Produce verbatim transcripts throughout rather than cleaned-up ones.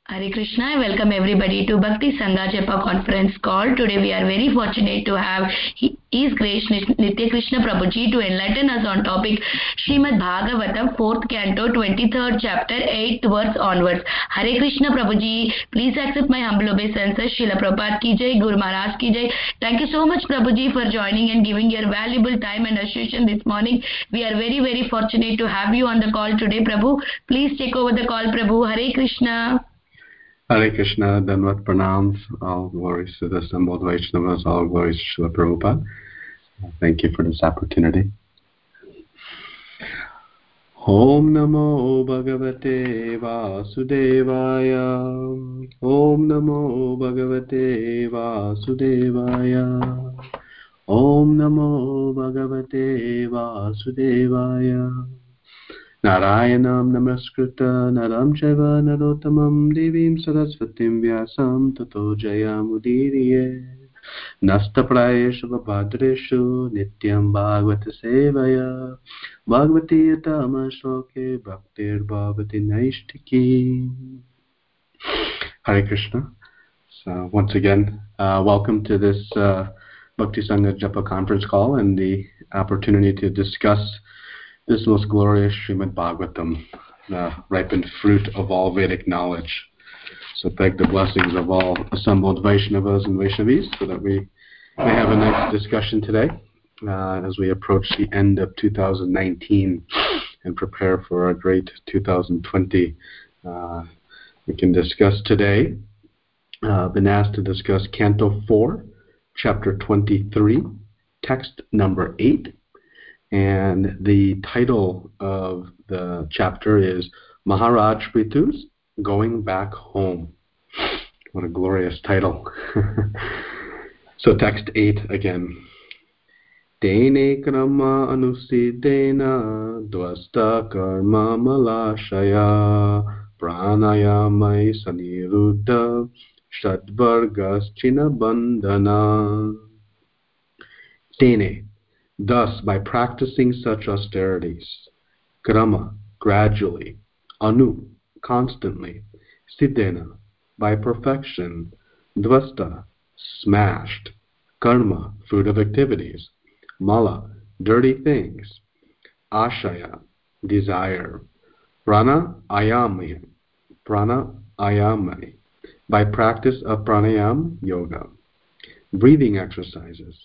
Hare Krishna, I welcome everybody to Bhakti Sangha Japa conference call. Today we are very fortunate to have His Grace Nitya Krishna Prabhuji to enlighten us on topic Srimad Bhagavatam, fourth canto, twenty-third chapter, eighth verse onwards. Hare Krishna Prabhuji, please accept my humble obeisances. Srila Prabhupada ki jai, Guru Maharaj ki jai. Thank you so much Prabhuji for joining and giving your valuable time and association this morning. We are very very fortunate to have you on the call today, Prabhu. Please take over the call, Prabhu. Hare Krishna. Hare Krishna, Danvat Pranams, all glories to the assembled Vaishnavas, all glories to Srila Prabhupada. Thank you for this opportunity. Om Namo Bhagavate Vasudevaya. Om Namo Bhagavate Vasudevaya. Om Namo Bhagavate Vasudevaya. Narayanam namaskruta naram chaiva narottamam devim saraswatim vyasam tato jayamudiriye nastaprayeshu vabhadreshu nityam bhagavata sevaya bhagavati yatama shloke bhaktir bhavati naishtiki. Hare Krishna. So once again, uh, welcome to this uh, Bhakti Sangha Japa conference call and the opportunity to discuss this most glorious Srimad Bhagavatam, the ripened fruit of all Vedic knowledge. So beg the blessings of all assembled Vaishnavas and Vaishnavis so that we may have a nice discussion today uh, as we approach the end of two thousand nineteen and prepare for a great two thousand twenty. Uh, we can discuss today, uh, been asked to discuss Canto four, Chapter twenty-three, text number eight. And the title of the chapter is Maharaj Pritu's Going Back Home. What a glorious title. So text eight again. Dene krama anusidena dvasta karma malashaya pranayamai saniruddha shadvargas china bandhana. Dene. Thus, by practicing such austerities, krama, gradually, anu, constantly, siddhena, by perfection, dvasta, smashed, karma, fruit of activities, mala, dirty things, ashaya, desire, prana ayami, prana ayami, by practice of pranayam yoga, breathing exercises,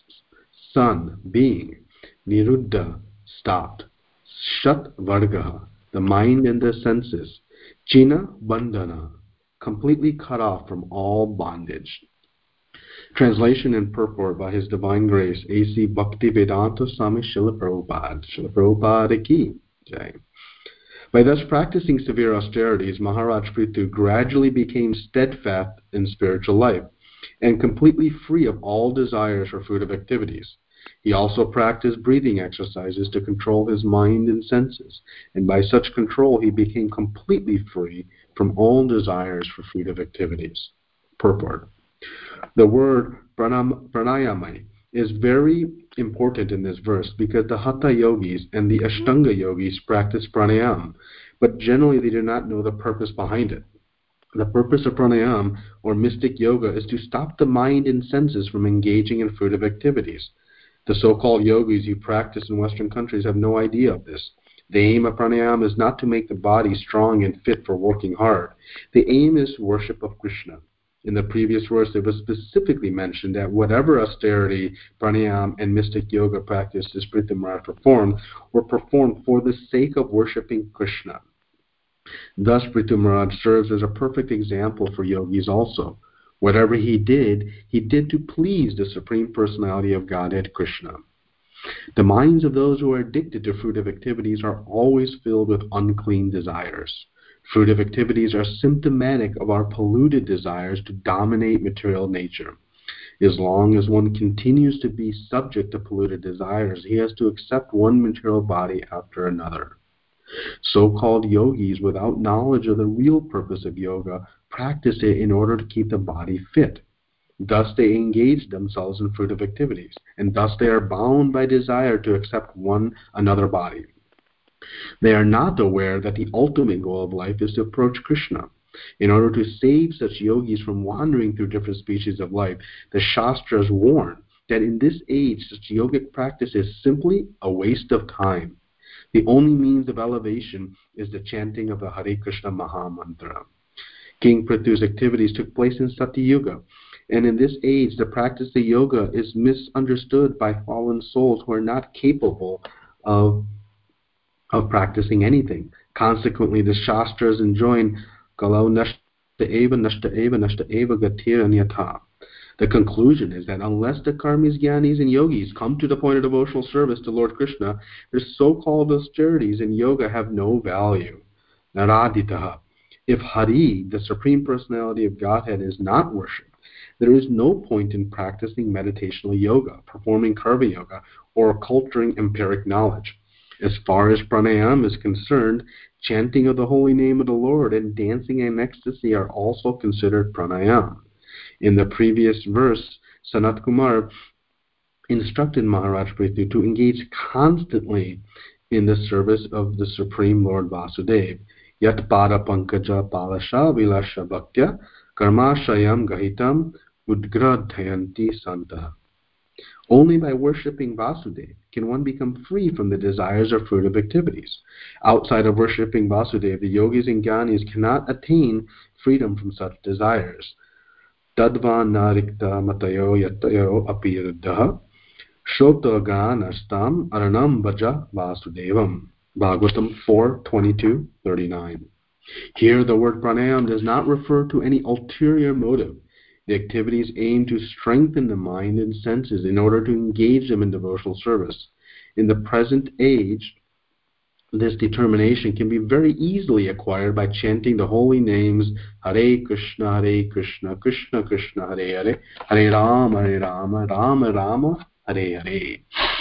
sun, being, niruddha, stopped, shat vargaha, the mind and the senses, china bandhana, completely cut off from all bondage. Translation and purport by His Divine Grace A C Bhaktivedanta Swami Srila Prabhupada. Srila Prabhupada ki jai. By thus practicing severe austerities, Maharaj Prithu gradually became steadfast in spiritual life and completely free of all desires for fruitive activities. He also practiced breathing exercises to control his mind and senses, and by such control he became completely free from all desires for fruitive activities. Purport. The word pranam, pranayama is very important in this verse because the Hatha yogis and the Ashtanga yogis practice pranayam, but generally they do not know the purpose behind it. The purpose of pranayam, or mystic yoga, is to stop the mind and senses from engaging in fruitive activities. The so-called yogis who practice in Western countries have no idea of this. The aim of pranayam is not to make the body strong and fit for working hard. The aim is worship of Krishna. In the previous verse, it was specifically mentioned that whatever austerity, pranayam, and mystic yoga practices Prithu Maharaj performed were performed for the sake of worshipping Krishna. Thus, Prithu Maharaj serves as a perfect example for yogis also. Whatever he did, he did to please the Supreme Personality of Godhead, Krishna. The minds of those who are addicted to fruitive activities are always filled with unclean desires. Fruitive activities are symptomatic of our polluted desires to dominate material nature. As long as one continues to be subject to polluted desires, he has to accept one material body after another. So-called yogis, without knowledge of the real purpose of yoga, practice it in order to keep the body fit. Thus they engage themselves in fruitive activities, and thus they are bound by desire to accept one another body. They are not aware that the ultimate goal of life is to approach Krishna. In order to save such yogis from wandering through different species of life, the Shastras warn that in this age such yogic practice is simply a waste of time. The only means of elevation is the chanting of the Hare Krishna Mahamantra. King Prithu's activities took place in Satya Yuga, and in this age the practice of yoga is misunderstood by fallen souls who are not capable of, of practicing anything. Consequently, the Shastras enjoin Kalau Nashta Eva Nashta Eva Nashta Eva Gatir Anyatha. The conclusion is that unless the karmis, jnanis, and yogis come to the point of devotional service to Lord Krishna, their so-called austerities in yoga have no value. Naraditaha. If Hari, the Supreme Personality of Godhead, is not worshipped, there is no point in practicing meditational yoga, performing karma yoga, or culturing empiric knowledge. As far as pranayam is concerned, chanting of the holy name of the Lord and dancing in ecstasy are also considered pranayam. In the previous verse, Sanat Kumar instructed Maharaj Prithu to engage constantly in the service of the Supreme Lord Vasudeva. Yat pada pankaja palasha vilasha bhaktya karmashayam gahitam udgradhayanti santa. Only by worshipping Vasudeva can one become free from the desires or fruitive activities. Outside of worshipping Vasudeva, the yogis and jnanis cannot attain freedom from such desires. Tadva narikta matayo yatayo apiruddha shotaganastam aranam vaja vasudevam. Bhagavatam four twenty-two thirty-nine. Here the word pranayam does not refer to any ulterior motive. The activities aim to strengthen the mind and senses in order to engage them in devotional service. In the present age, this determination can be very easily acquired by chanting the holy names Hare Krishna, Hare Krishna, Krishna Krishna, Hare Hare, Hare Rama, Hare Rama, Rama Rama, Hare Hare.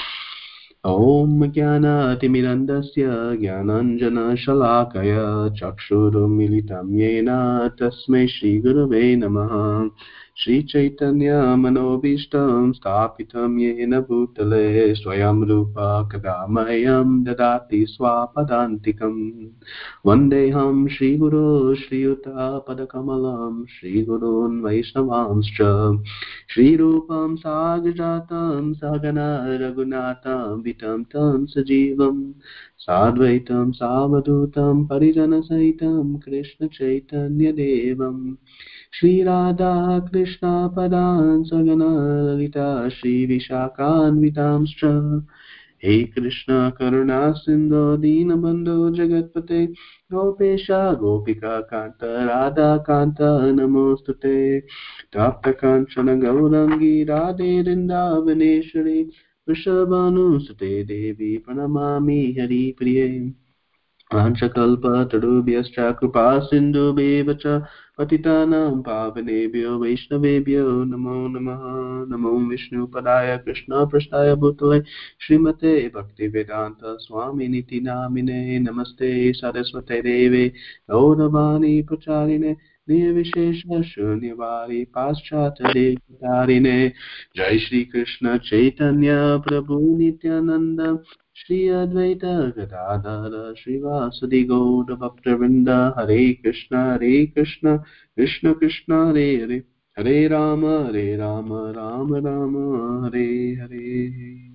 Om Jnana Timirandasya Jnananjana Shalakaya Chakshurumilitam Yena Tasmai Shri Gurave Namaha. Shri Chaitanya Manobishtam Stapitam Yena Bhutale Swayam Rupa Kadamayam Dadati Swapadantikam Vandeham Shri Guru Shri Yuta Padakamalam Shri Gurun Vaishnavanscha Shri Rupam Sagrajatam Sagana Raghunatam Vitam Tam Sajivam Sadvaitam Savadutam Parijana Saitam Krishna Chaitanya Devam Shri Radha Krishna Padan Sagana Lalita Shri Vishakan Vitamscha He Krishna Karuna Sindhu Dinabandhu Jagatpate Gopesha Gopika Kanta Radha Kanta Namostute Tapta Kanchana Gaurangi Radhe Vrindavaneshwari Vrishabhanu Sute Devi Pranamami Hari Priye Anchakalpa Tarubhyascha Krupa Sindhu Bevacha Patitanam Pavanebhyo Vaishnavebhyo Namo Namaha Namo Vishnu Padaya Krishna Prasthaya Bhutale Srimate Bhaktivedanta Swami Niti Namine Namaste Saraswate Deve Gauravani Pacharine Nirvishesha Shunyavari Paschata Devatarine Jai Shri Krishna Chaitanya Prabhu Nityananda Shri Advaita Gadadhara Srivasadi Gaura Bhaktivinoda Hare Krishna Hare Krishna Krishna Krishna Hare Hare Hare Rama Hare Rama Rama Rama Hare Hare.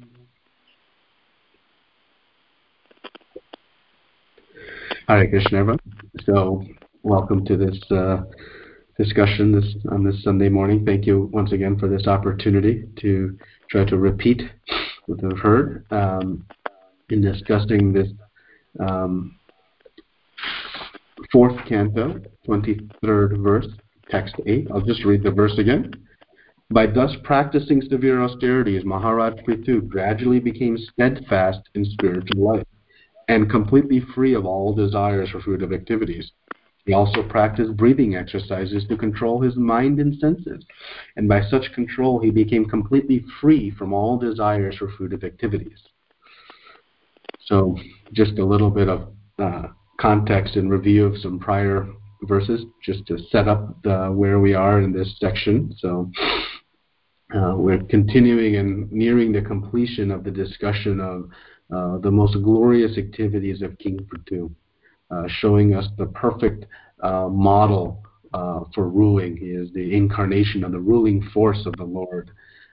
Hare Krishna, everyone. So, welcome to this uh, discussion this on this Sunday morning. Thank you once again for this opportunity to try to repeat what we've heard. Um, in discussing this um, fourth canto, twenty-third verse, text eight. I'll just read the verse again. By thus practicing severe austerities, Maharaj Prithu gradually became steadfast in spiritual life and completely free of all desires for fruitive activities. He also practiced breathing exercises to control his mind and senses, and by such control he became completely free from all desires for fruitive activities. So just a little bit of uh, context and review of some prior verses just to set up the, where we are in this section. So uh, we're continuing and nearing the completion of the discussion of uh, the most glorious activities of King Prithu. uh, showing us the perfect uh, model uh, for ruling. He is the incarnation of the ruling force of the Lord,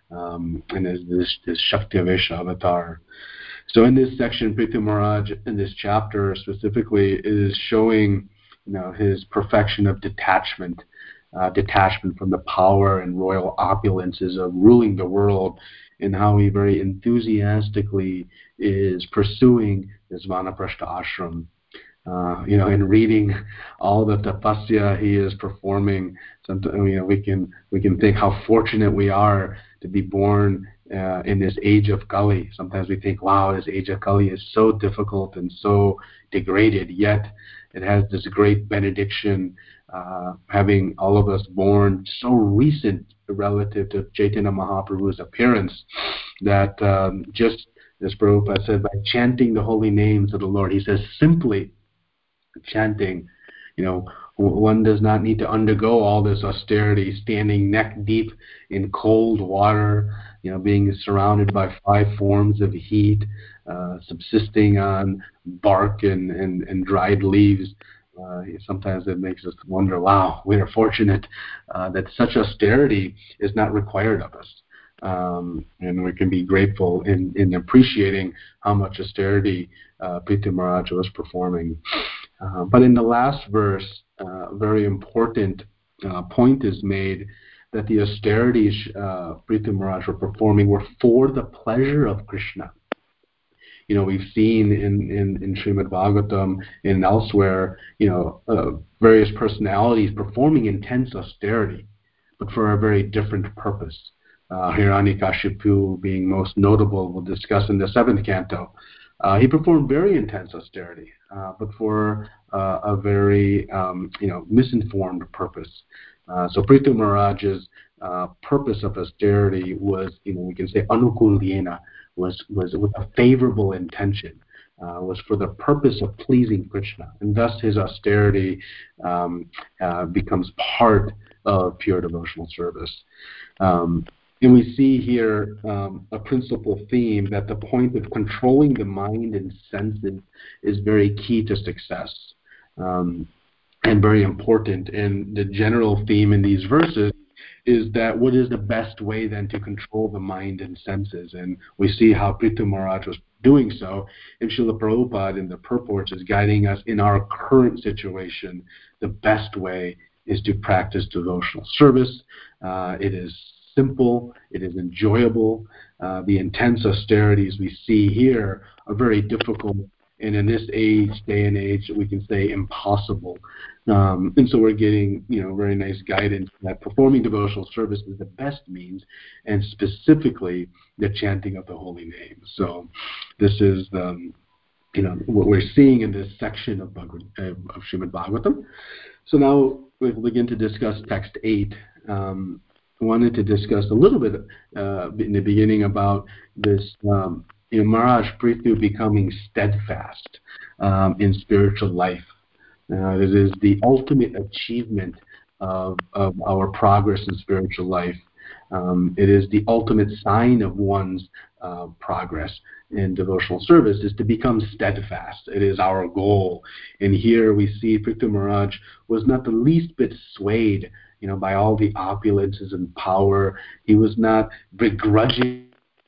um, and is this, this Shaktivesha avatar. So in this section, Prithu Maharaj, in this chapter specifically, is showing, you know, his perfection of detachment, uh, detachment from the power and royal opulences of ruling the world, and how he very enthusiastically is pursuing this Vanaprastha ashram. Uh, you know, in reading all the tapasya he is performing, sometimes, you know, we can we can think how fortunate we are to be born uh, in this age of Kali. Sometimes we think, wow, this age of Kali is so difficult and so degraded, yet it has this great benediction, uh, having all of us born so recent relative to Chaitanya Mahaprabhu's appearance, that um, just as Prabhupada said, by chanting the holy names of the Lord, he says simply chanting, you know, one does not need to undergo all this austerity, standing neck deep in cold water, you know, being surrounded by five forms of heat, uh, subsisting on bark and, and, and dried leaves. Uh, sometimes it makes us wonder, wow, we are fortunate uh, that such austerity is not required of us. Um, and we can be grateful in, in appreciating how much austerity uh, Prithu Maharaj was performing. Uh, but in the last verse, uh, a very important uh, point is made that the austerities uh, Prithu Maharaj were performing were for the pleasure of Krishna. You know, we've seen in, in, in Srimad Bhagavatam and elsewhere, you know, uh, various personalities performing intense austerity, but for a very different purpose. Uh, Hiranyakashipu being most notable, we'll discuss in the seventh canto. Uh, he performed very intense austerity, uh, but for uh, a very, um, you know, misinformed purpose. Uh, so Prithu Maharaj's uh, purpose of austerity was, you know, we can say anukulyena, was was with a favorable intention, uh, was for the purpose of pleasing Krishna, and thus his austerity um, uh, becomes part of pure devotional service. Um, and we see here um, a principal theme that the point of controlling the mind and senses is very key to success, um, and very important. And the general theme in these verses is that what is the best way then to control the mind and senses? And we see how Prithu Maharaj was doing so, and Srila Prabhupada in the purports is guiding us in our current situation. The best way is to practice devotional service. Uh, it is simple, it is enjoyable. Uh, the intense austerities we see here are very difficult, and in this age, day and age, we can say impossible. Um, and so we're getting, you know, very nice guidance that performing devotional service is the best means, and specifically the chanting of the holy name. So this is, um, you know, what we're seeing in this section of, Bhagavad, uh, of Srimad Bhagavatam. So now we'll begin to discuss text eight. Um, I wanted to discuss a little bit uh, in the beginning about this, um, you know, Maharaj Prithu becoming steadfast um, in spiritual life. Uh, it is the ultimate achievement of, of our progress in spiritual life. Um, it is the ultimate sign of one's uh, progress in devotional service is to become steadfast. It is our goal. And here we see Prithu Maharaj was not the least bit swayed, you know, by all the opulences and power. He was not begrudgingly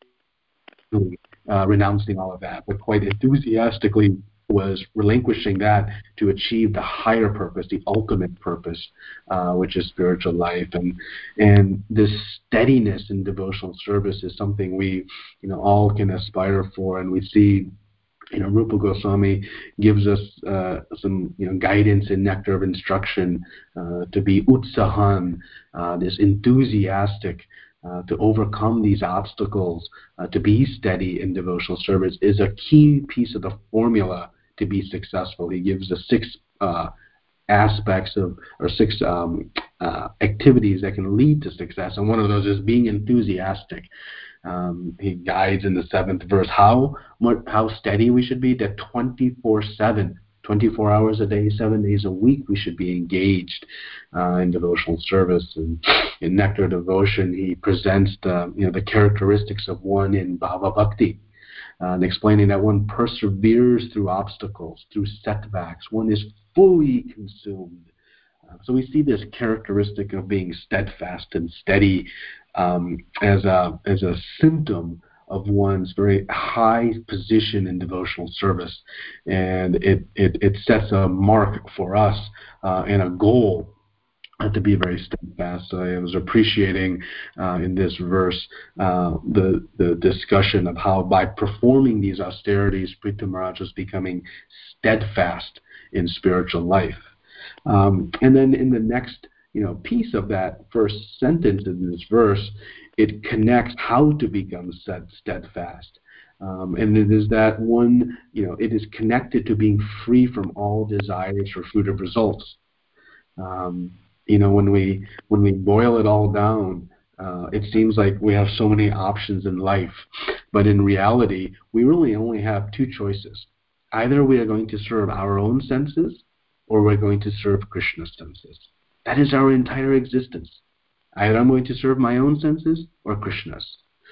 uh, renouncing all of that, but quite enthusiastically was relinquishing that to achieve the higher purpose, the ultimate purpose, uh, which is spiritual life. And and this steadiness in devotional service is something we, you know, all can aspire for. And we see, you know, Rupa Goswami gives us uh, some, you know, guidance in Nectar of Instruction uh, to be utsahan, uh, this enthusiastic, uh, to overcome these obstacles, uh, to be steady in devotional service is a key piece of the formula to be successful. He gives us six uh, aspects of, or six um, uh, activities that can lead to success, and one of those is being enthusiastic. Um, he guides in the seventh verse how how steady we should be, that twenty-four seven, twenty-four hours a day, seven days a week, we should be engaged uh, in devotional service. And in Nectar Devotion, he presents the, you know, the characteristics of one in Bhava Bhakti. uh, and explaining that one perseveres through obstacles, through setbacks. One is fully consumed. Uh, so we see this characteristic of being steadfast and steady um, as a as a symptom of one's very high position in devotional service, and it it, it sets a mark for us uh, and a goal uh, to be very steadfast. So I was appreciating uh, in this verse uh, the the discussion of how by performing these austerities, Prithu Maharaj was becoming steadfast in spiritual life. Um, and then in the next, you know, piece of that first sentence in this verse, it connects how to become steadfast. Um, and it is that one, you know, it is connected to being free from all desires for fruitive results. Um, you know, when we when we boil it all down, uh, it seems like we have so many options in life, but in reality, we really only have two choices. Either we are going to serve our own senses, or we're going to serve Krishna's senses. That is our entire existence. Either I'm going to serve my own senses or Krishna's.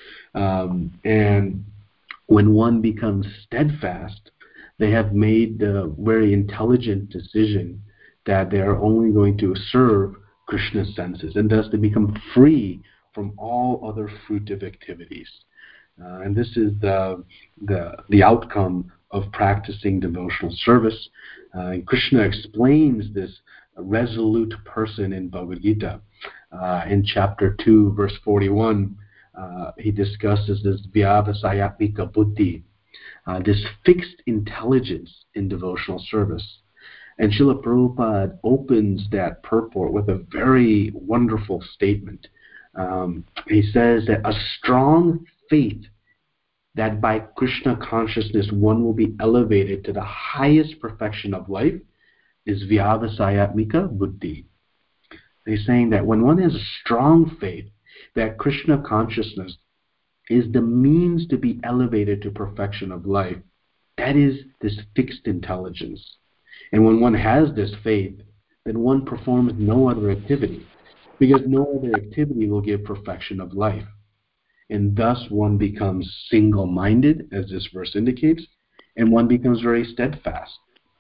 Um, and when one becomes steadfast, they have made the very intelligent decision that they are only going to serve Krishna's senses, and thus they become free from all other fruitive activities. Uh, and this is the, the, the outcome of practicing devotional service. Uh, and Krishna explains this resolute person in Bhagavad Gita. Uh, in chapter two, verse forty-one, uh, he discusses this vyavasayatmika buddhi, uh, this fixed intelligence in devotional service. And Srila Prabhupada opens that purport with a very wonderful statement. Um, he says that a strong faith that by Krishna consciousness one will be elevated to the highest perfection of life is vyavasayatmika buddhi. He's saying that when one has a strong faith that Krishna consciousness is the means to be elevated to perfection of life, that is this fixed intelligence. And when one has this faith, then one performs no other activity, because no other activity will give perfection of life. And thus one becomes single-minded, as this verse indicates, and one becomes very steadfast.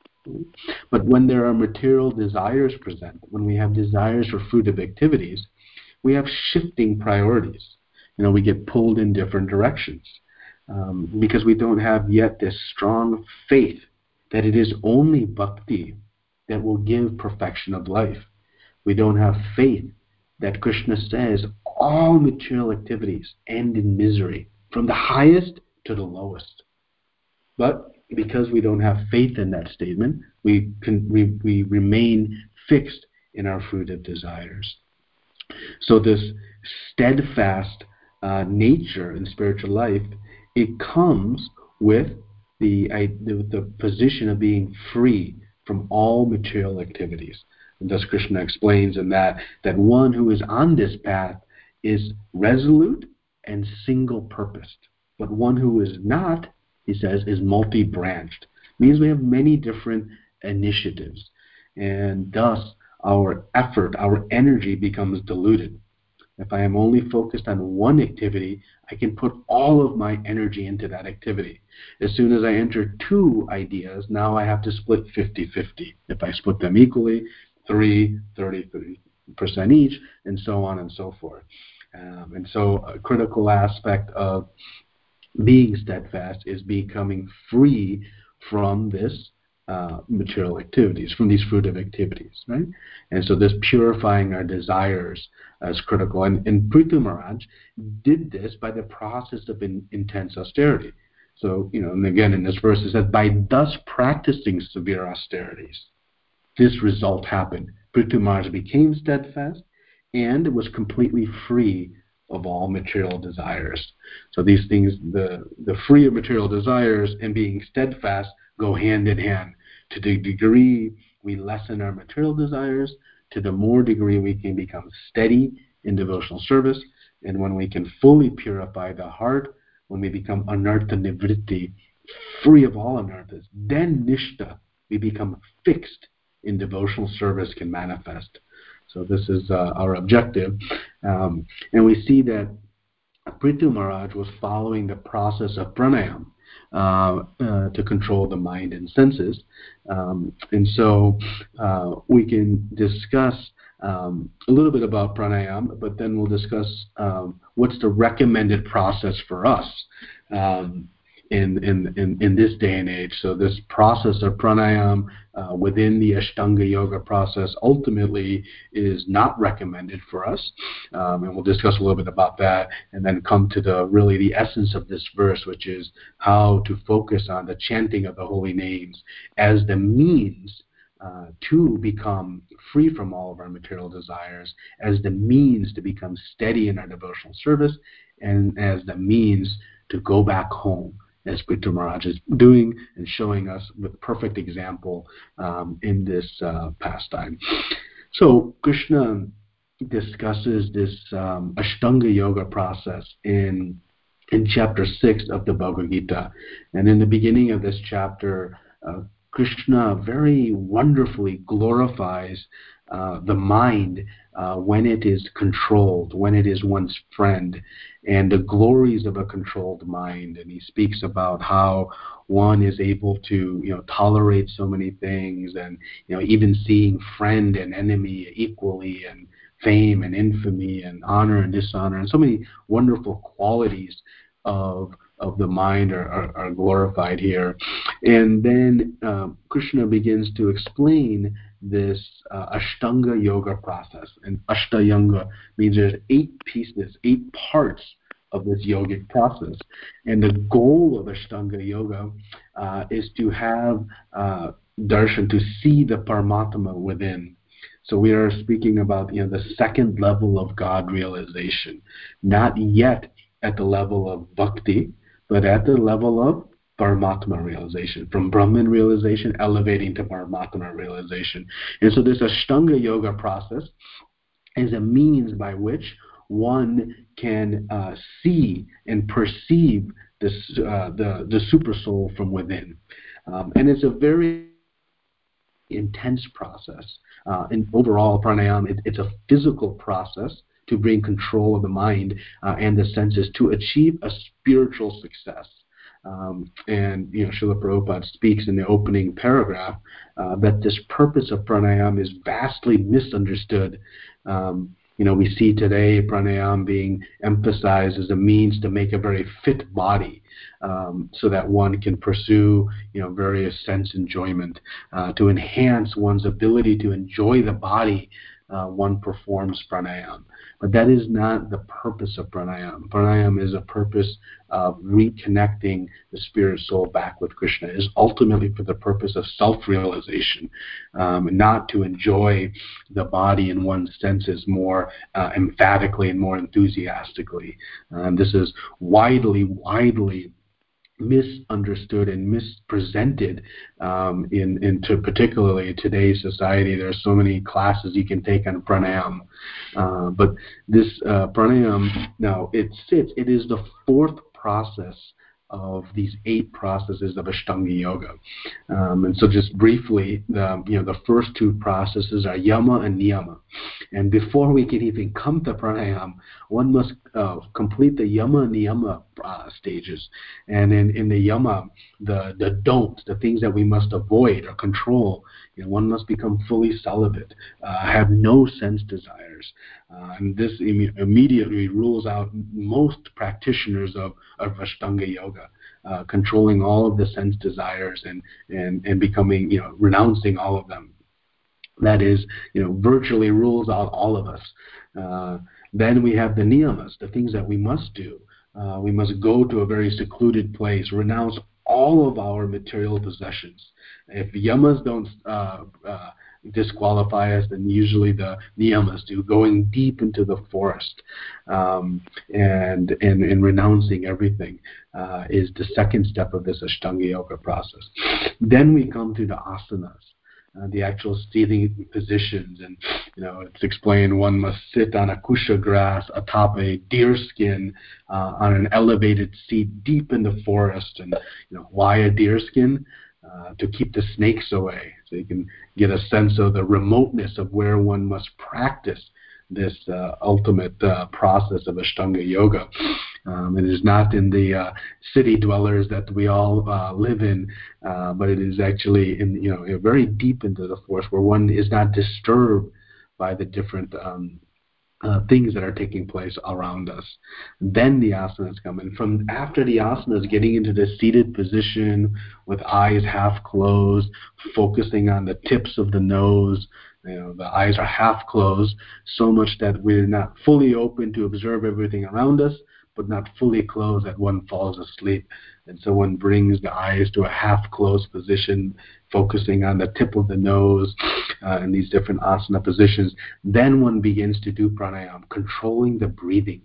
But when there are material desires present, when we have desires for fruitive activities, we have shifting priorities. You know, we get pulled in different directions um, because we don't have yet this strong faith that it is only bhakti that will give perfection of life. We don't have faith that Krishna says all material activities end in misery, from the highest to the lowest. But because we don't have faith in that statement, we can, we, we remain fixed in our fruitive desires. So this steadfast uh, nature in spiritual life, it comes with the, I, the the position of being free from all material activities. And thus Krishna explains in that that one who is on this path is resolute and single-purposed. But one who is not, he says, is multi-branched. Means we have many different initiatives. And thus our effort, our energy becomes diluted. If I am only focused on one activity, I can put all of my energy into that activity. As soon as I enter two ideas, now I have to split fifty-fifty. If I split them equally, three, thirty, thirty percent each, and so on and so forth. Um, and so a critical aspect of being steadfast is becoming free from this uh, material activities, from these fruitive activities, right? And so this purifying our desires is critical. And, and Prithu Maharaj did this by the process of in, intense austerity. So, you know, and again in this verse it says, by thus practicing severe austerities, this result happened. Prithu Maharaj became steadfast and was completely free of all material desires. So these things, the, the free of material desires and being steadfast go hand in hand. To the degree we lessen our material desires, to the more degree we can become steady in devotional service. And when we can fully purify the heart, when we become anartha nivritti, free of all anarthas, then nishta, we become fixed in devotional service can manifest. So this is uh, our objective. Um, and we see that Prithu Maharaj was following the process of pranayam. uh, uh, to control the mind and senses. Um, and so uh, we can discuss um, a little bit about pranayama, but then we'll discuss um, what's the recommended process for us um, in, in, in, in this day and age. So this process of pranayama uh, within the Ashtanga Yoga process ultimately is not recommended for us. Um, and we'll discuss a little bit about that and then come to the really the essence of this verse, which is how to focus on the chanting of the holy names as the means uh, to become free from all of our material desires, as the means to become steady in our devotional service, and as the means to go back home, as Prithu Maharaj is doing and showing us with perfect example um, in this uh, pastime. So Krishna discusses this um, Ashtanga Yoga process in in chapter six of the Bhagavad Gita. And in the beginning of this chapter, uh, Krishna very wonderfully glorifies uh, the mind uh, when it is controlled, when it is one's friend, and the glories of a controlled mind. And he speaks about how one is able to, you know, tolerate so many things, and, you know, even seeing friend and enemy equally, and fame and infamy and honor and dishonor, and so many wonderful qualities of of the mind are, are, are glorified here. And then um, Krishna begins to explain this uh, Ashtanga Yoga process. And Ashtanga means there's eight pieces, eight parts of this yogic process. And the goal of Ashtanga Yoga uh, is to have uh, darshan, to see the Paramatma within. So we are speaking about, you know, the second level of God realization, not yet at the level of bhakti, but at the level of Paramatma realization, from Brahman realization elevating to Paramatma realization. And so this Ashtanga Yoga process is a means by which one can uh, see and perceive this, uh, the, the super soul from within. Um, and it's a very intense process. Uh, and overall, pranayama, it, it's a physical process to bring control of the mind uh, and the senses to achieve a spiritual success. Um, and, you know, Srila Prabhupada speaks in the opening paragraph uh, that this purpose of pranayama is vastly misunderstood. Um, you know, we see today pranayama being emphasized as a means to make a very fit body, um, so that one can pursue, you know, various sense enjoyment, uh, to enhance one's ability to enjoy the body. Uh, one performs pranayama. But that is not the purpose of pranayama. Pranayama is a purpose of reconnecting the spirit soul back with Krishna. It is ultimately for the purpose of self-realization, um, not to enjoy the body and one's senses more uh, emphatically and more enthusiastically. Um, this is widely, widely misunderstood and mispresented um, in, in to particularly today's society. There are so many classes you can take on pranayama, uh, but this uh, pranayama, now it sits, it is the fourth process of these eight processes of Ashtanga Yoga. Um, and so just briefly, the, you know, the first two processes are yama and niyama. And before we can even come to pranayama, one must uh, complete the yama and niyama uh, stages. And in, in the yama, the, the don'ts, the things that we must avoid or control, you know, one must become fully celibate, uh, have no sense desires. Uh, and this Im- immediately rules out most practitioners of, of Ashtanga Yoga, uh, controlling all of the sense desires and, and, and becoming, you know, renouncing all of them. That is, you know, virtually rules out all of us. Uh, then we have the niyamas, the things that we must do. Uh, we must go to a very secluded place, renounce all of our material possessions. If yamas don't uh, uh, disqualify us, then usually the niyamas do, going deep into the forest um, and, and, and renouncing everything uh, is the second step of this Ashtanga Yoga process. Then we come to the asanas. Uh, the actual seating positions, and, you know, it's explained one must sit on a kusha grass atop a deer skin uh, on an elevated seat deep in the forest. And, you know, why a deer skin? Uh, to keep the snakes away, so you can get a sense of the remoteness of where one must practice this uh, ultimate uh, process of Ashtanga Yoga. Um, it is not in the uh, city dwellers that we all uh, live in, uh, but it is actually in, you know, very deep into the forest where one is not disturbed by the different um, uh, things that are taking place around us. Then the asanas come, and from after the asanas, getting into the seated position with eyes half closed, focusing on the tips of the nose. You know, the eyes are half closed, so much that we're not fully open to observe everything around us, but not fully closed that one falls asleep. And so one brings the eyes to a half-closed position, focusing on the tip of the nose uh, in these different asana positions. Then one begins to do pranayama, controlling the breathing.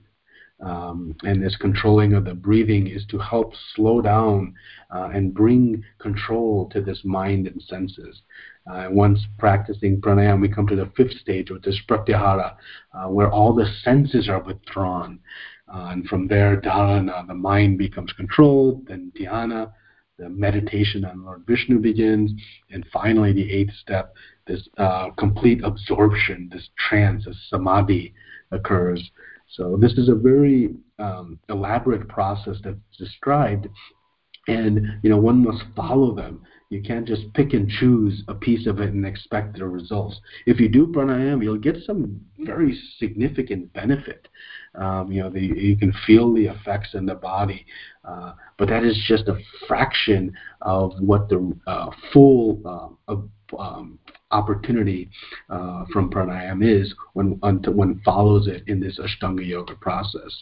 Um, and this controlling of the breathing is to help slow down uh, and bring control to this mind and senses. Uh, once practicing pranayama, we come to the fifth stage, which is pratyahara, uh, where all the senses are withdrawn. Uh, and from there, dharana, the mind becomes controlled, then dhyana, the meditation on Lord Vishnu begins, and finally the eighth step, this uh, complete absorption, this trance, this samadhi occurs. So this is a very um, elaborate process that's described, and you know, one must follow them. You can't just pick and choose a piece of it and expect the results. If you do pranayama, you'll get some very significant benefit. Um, you know, the, you can feel the effects in the body, uh, but that is just a fraction of what the uh, full uh, um, opportunity uh, from pranayama is when until one follows it in this Ashtanga Yoga process.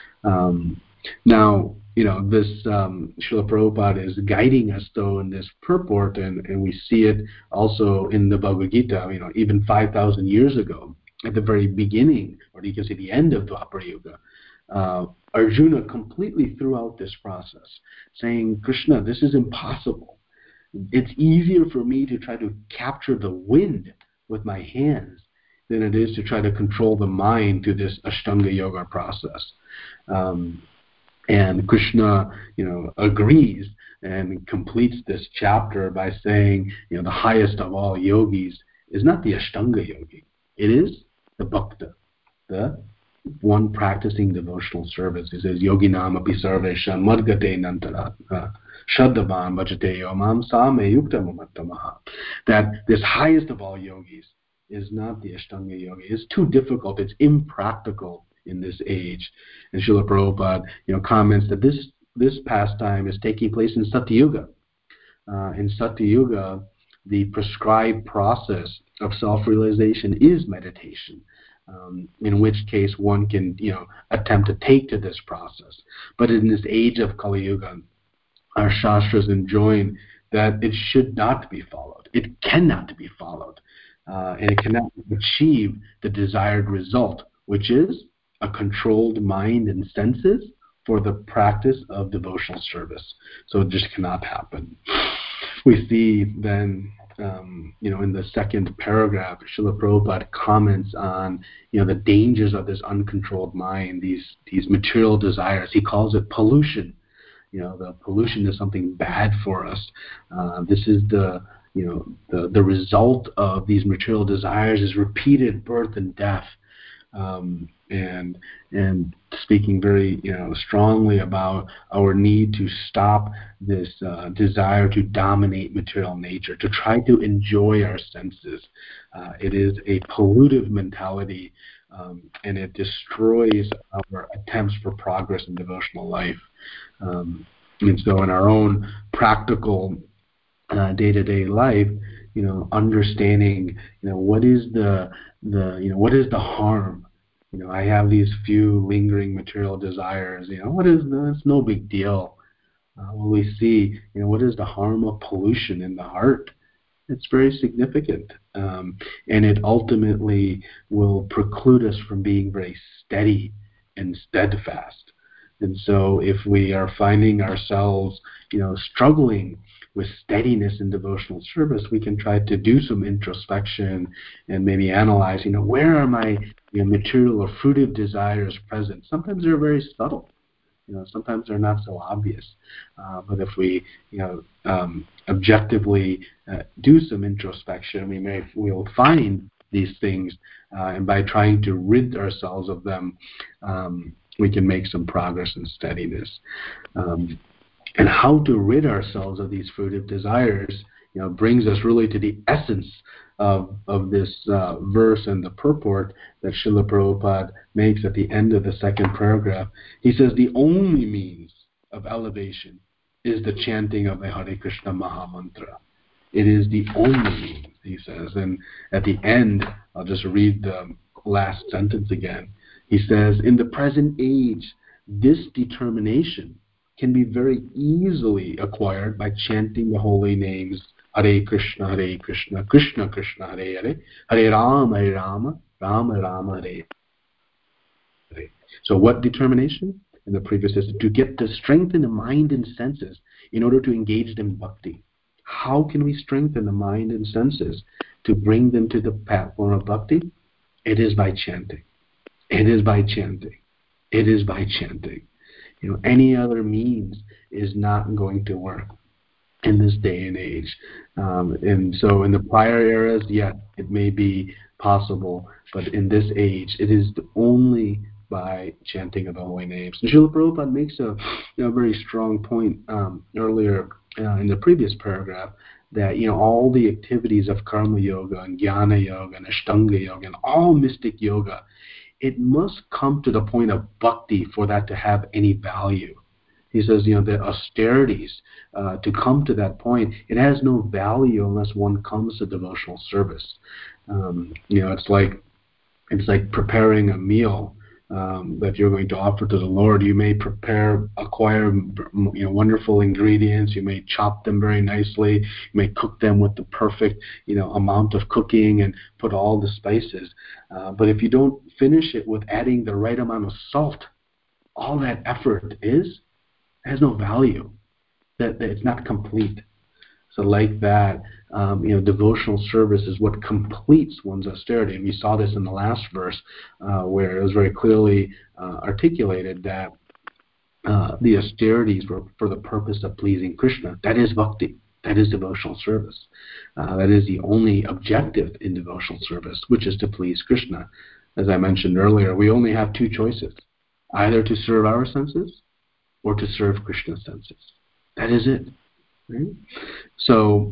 Um, now, you know, this um, Srila Prabhupada is guiding us, though, in this purport, and, and we see it also in the Bhagavad Gita, you know, even five thousand years ago, at the very beginning, or you can say the end of Dwapara Yuga, uh, Arjuna completely threw out this process, saying, Krishna, this is impossible. It's easier for me to try to capture the wind with my hands than it is to try to control the mind through this Ashtanga Yoga process. Um, and Krishna, you know, agrees and completes this chapter by saying, you know, the highest of all yogis is not the Ashtanga yogi. It is the bhakta, the one practicing devotional service. He says, Yoginam api sarvesha madgate nantaratma shaddavam bhajate yomam same yukta mamattamaha. That this highest of all yogis is not the Ashtanga yogi. It's too difficult. It's impractical in this age. And Srila Prabhupada, you know, comments that this this pastime is taking place in Satyuga. Uh, in Satyuga, the prescribed process of self-realization is meditation. Um, in which case one can, you know, attempt to take to this process. But in this age of Kali Yuga, our Shastras enjoin that it should not be followed. It cannot be followed. Uh, and it cannot achieve the desired result, which is a controlled mind and senses for the practice of devotional service. So it just cannot happen. We see then, um, you know, in the second paragraph, Srila Prabhupada comments on, you know, the dangers of this uncontrolled mind, these these material desires. He calls it pollution. You know, the pollution is something bad for us. Uh, this is the, you know, the the result of these material desires is repeated birth and death. Um, and and speaking very, you know, strongly about our need to stop this uh, desire to dominate material nature, to try to enjoy our senses. Uh, it is a pollutive mentality, um, and it destroys our attempts for progress in devotional life. Um, and so in our own practical uh, day-to-day life, you know, understanding, you know, what is the, the, you know, what is the harm? You know, I have these few lingering material desires, you know, what is, no, it's no big deal. Uh, when we see, you know, what is the harm of pollution in the heart? It's very significant. Um, and it ultimately will preclude us from being very steady and steadfast. And so if we are finding ourselves, you know, struggling with steadiness in devotional service, we can try to do some introspection and maybe analyze, you know, where are my, you know, material or fruitive desires present? Sometimes they're very subtle. You know, sometimes they're not so obvious. Uh, but if we, you know, um, objectively uh, do some introspection, we may we'll find these things, uh, and by trying to rid ourselves of them, um, we can make some progress and steadiness. Um, and how to rid ourselves of these fruitive desires, you know, brings us really to the essence of of this uh, verse and the purport that Srila Prabhupada makes at the end of the second paragraph. He says the only means of elevation is the chanting of the Hare Krishna Mahamantra. It is the only means, he says. And at the end, I'll just read the last sentence again. He says, in the present age, this determination can be very easily acquired by chanting the holy names Hare Krishna, Hare Krishna, Krishna Krishna, Hare Hare, Hare Rama, Hare Rama, Rama Rama, Hare Hare. So what determination? In the previous is to get to strengthen the mind and senses in order to engage them in bhakti. How can we strengthen the mind and senses to bring them to the platform of bhakti? It is by chanting. It is by chanting. It is by chanting. You know, any other means is not going to work in this day and age. Um, and so in the prior eras, yes, it may be possible, but in this age, it is only by chanting of the holy names. And Srila Prabhupada makes a you know, very strong point um, earlier uh, in the previous paragraph that you know all the activities of karma yoga and jnana yoga and ashtanga yoga and all mystic yoga, it must come to the point of bhakti for that to have any value. He says, you know, the austerities, uh, to come to that point, it has no value unless one comes to devotional service. Um, you know, it's like it's like preparing a meal um, that you're going to offer to the Lord. You may prepare, acquire, you know, wonderful ingredients. You may chop them very nicely. You may cook them with the perfect, you know, amount of cooking and put all the spices. Uh, but if you don't finish it with adding the right amount of salt, all that effort is has no value. That, that it's not complete. So like that, um, you know, devotional service is what completes one's austerity. And we saw this in the last verse uh, where it was very clearly uh, articulated that uh, the austerities were for the purpose of pleasing Krishna. That is bhakti. That is devotional service. Uh, that is the only objective in devotional service, which is to please Krishna. As I mentioned earlier, we only have two choices, either to serve our senses or to serve Krishna's senses. That is it. Right? So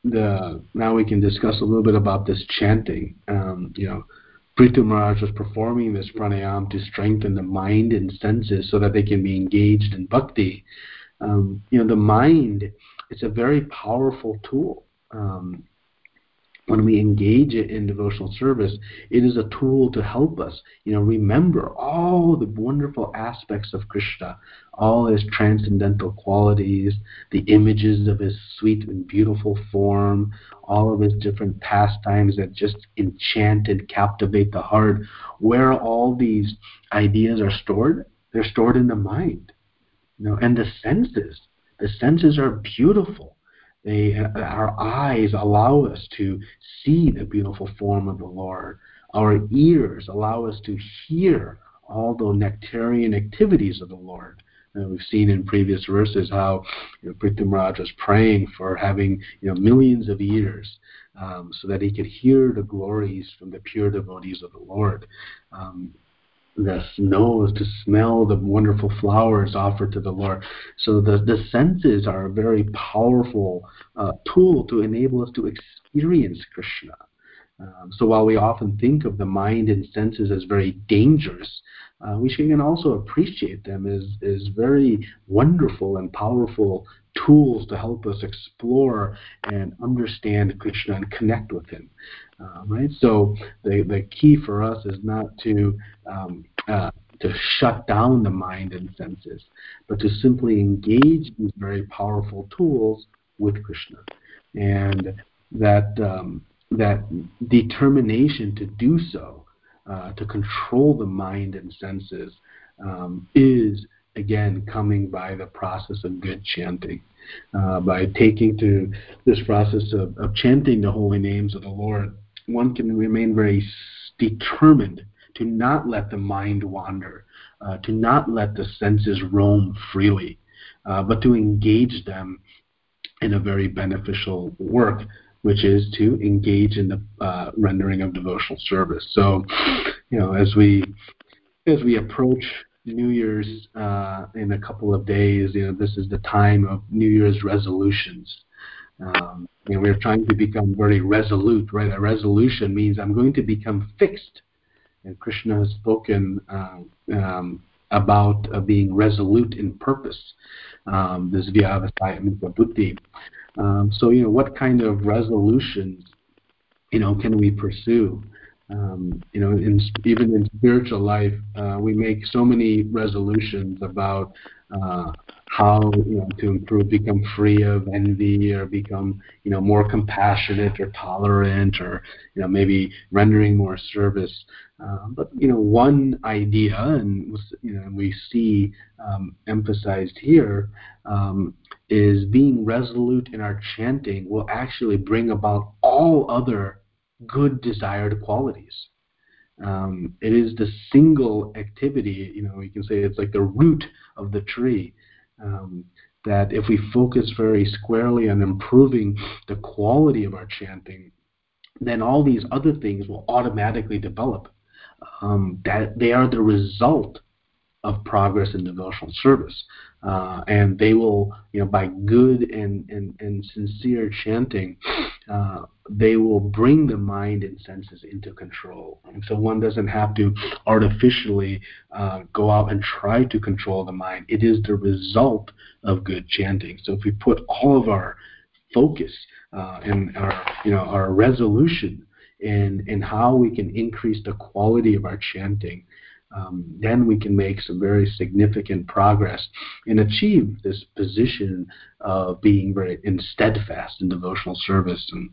the now we can discuss a little bit about this chanting. Um, you know, Prithu Maharaj was performing this pranayam to strengthen the mind and senses so that they can be engaged in bhakti. Um, you know, the mind, it's a very powerful tool. Um, when we engage it in devotional service, it is a tool to help us, you know, remember all the wonderful aspects of Krishna, all his transcendental qualities, the images of his sweet and beautiful form, all of his different pastimes that just enchant and captivate the heart. Where all these ideas are stored, they're stored in the mind, you know, and the senses. The senses are beautiful. They, our eyes allow us to see the beautiful form of the Lord. Our ears allow us to hear all the nectarian activities of the Lord. And we've seen in previous verses how you know, Prithu Maharaj was praying for having you know, millions of ears um, so that he could hear the glories from the pure devotees of the Lord. Um, the nose to smell the wonderful flowers offered to the Lord. So the, the senses are a very powerful uh, tool to enable us to experience Krishna. Um, so while we often think of the mind and senses as very dangerous, uh, we can also appreciate them as, as very wonderful and powerful tools to help us explore and understand Krishna and connect with him. Uh, right? So the, the key for us is not to um, uh, to shut down the mind and senses, but to simply engage these very powerful tools with Krishna. And that um, that determination to do so, uh, to control the mind and senses, um, is again coming by the process of good chanting. Uh, by taking to this process of, of chanting the holy names of the Lord, one can remain very determined to not let the mind wander, uh, to not let the senses roam freely, uh, but to engage them in a very beneficial work, which is to engage in the uh, rendering of devotional service. So, you know, as we as we approach New Year's uh, in a couple of days. You know, this is the time of New Year's resolutions. Um, and we're trying to become very resolute, right? A resolution means I'm going to become fixed. And Krishna has spoken uh, um, about uh, being resolute in purpose. Um, this vyavasaya mita buddhi. Um, so, you know, what kind of resolutions, you know, can we pursue? Um, you know, in, even in spiritual life, uh, we make so many resolutions about uh, how, you know, to improve, become free of envy, or become, you know, more compassionate or tolerant, or, you know, maybe rendering more service. Uh, but, you know, one idea, and, you know, we see um, emphasized here, um, is being resolute in our chanting will actually bring about all other good desired qualities. Um, it is the single activity, you know, we can say it's like the root of the tree, um, that if we focus very squarely on improving the quality of our chanting, then all these other things will automatically develop. Um, that they are the result of progress in devotional service. Uh, and they will, you know, by good and, and, and sincere chanting, uh, they will bring the mind and senses into control. And so one doesn't have to artificially uh, go out and try to control the mind. It is the result of good chanting. So if we put all of our focus uh, and our, you know, our resolution in, in how we can increase the quality of our chanting, Um, then we can make some very significant progress and achieve this position of being very in steadfast in devotional service. And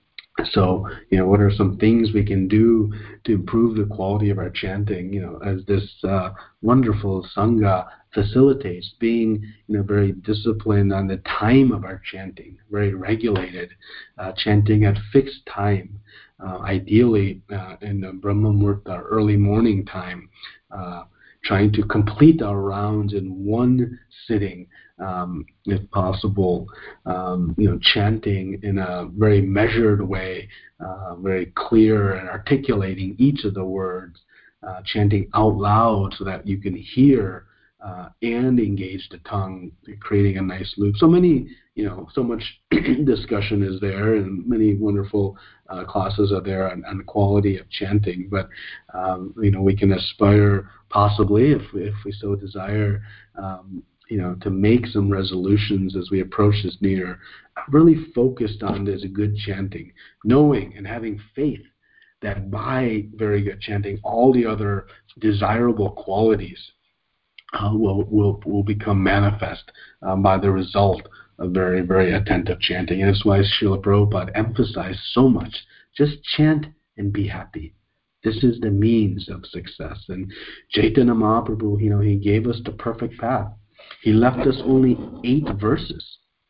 so, you know, what are some things we can do to improve the quality of our chanting? You know, as this uh, wonderful sangha facilitates, being, you know, very disciplined on the time of our chanting, very regulated, uh, chanting at fixed time, uh, ideally uh, in the Brahma Muhurta, early morning time, uh, trying to complete our rounds in one sitting, um, if possible, um, you know, chanting in a very measured way, uh, very clear, and articulating each of the words, uh, chanting out loud so that you can hear uh, and engage the tongue, creating a nice loop. So many, you know, so much discussion is there, and many wonderful uh, classes are there on, on the quality of chanting. But um, you know, we can aspire, possibly, if if we so desire, um, you know, to make some resolutions as we approach this New Year, really focused on this good chanting, knowing and having faith that by very good chanting, all the other desirable qualities uh, will will will become manifest um, by the result of very, very attentive chanting. And that's why Srila Prabhupada emphasized so much, just chant and be happy. This is the means of success. And Chaitanya Mahaprabhu, you know, he gave us the perfect path. He left us only eight verses.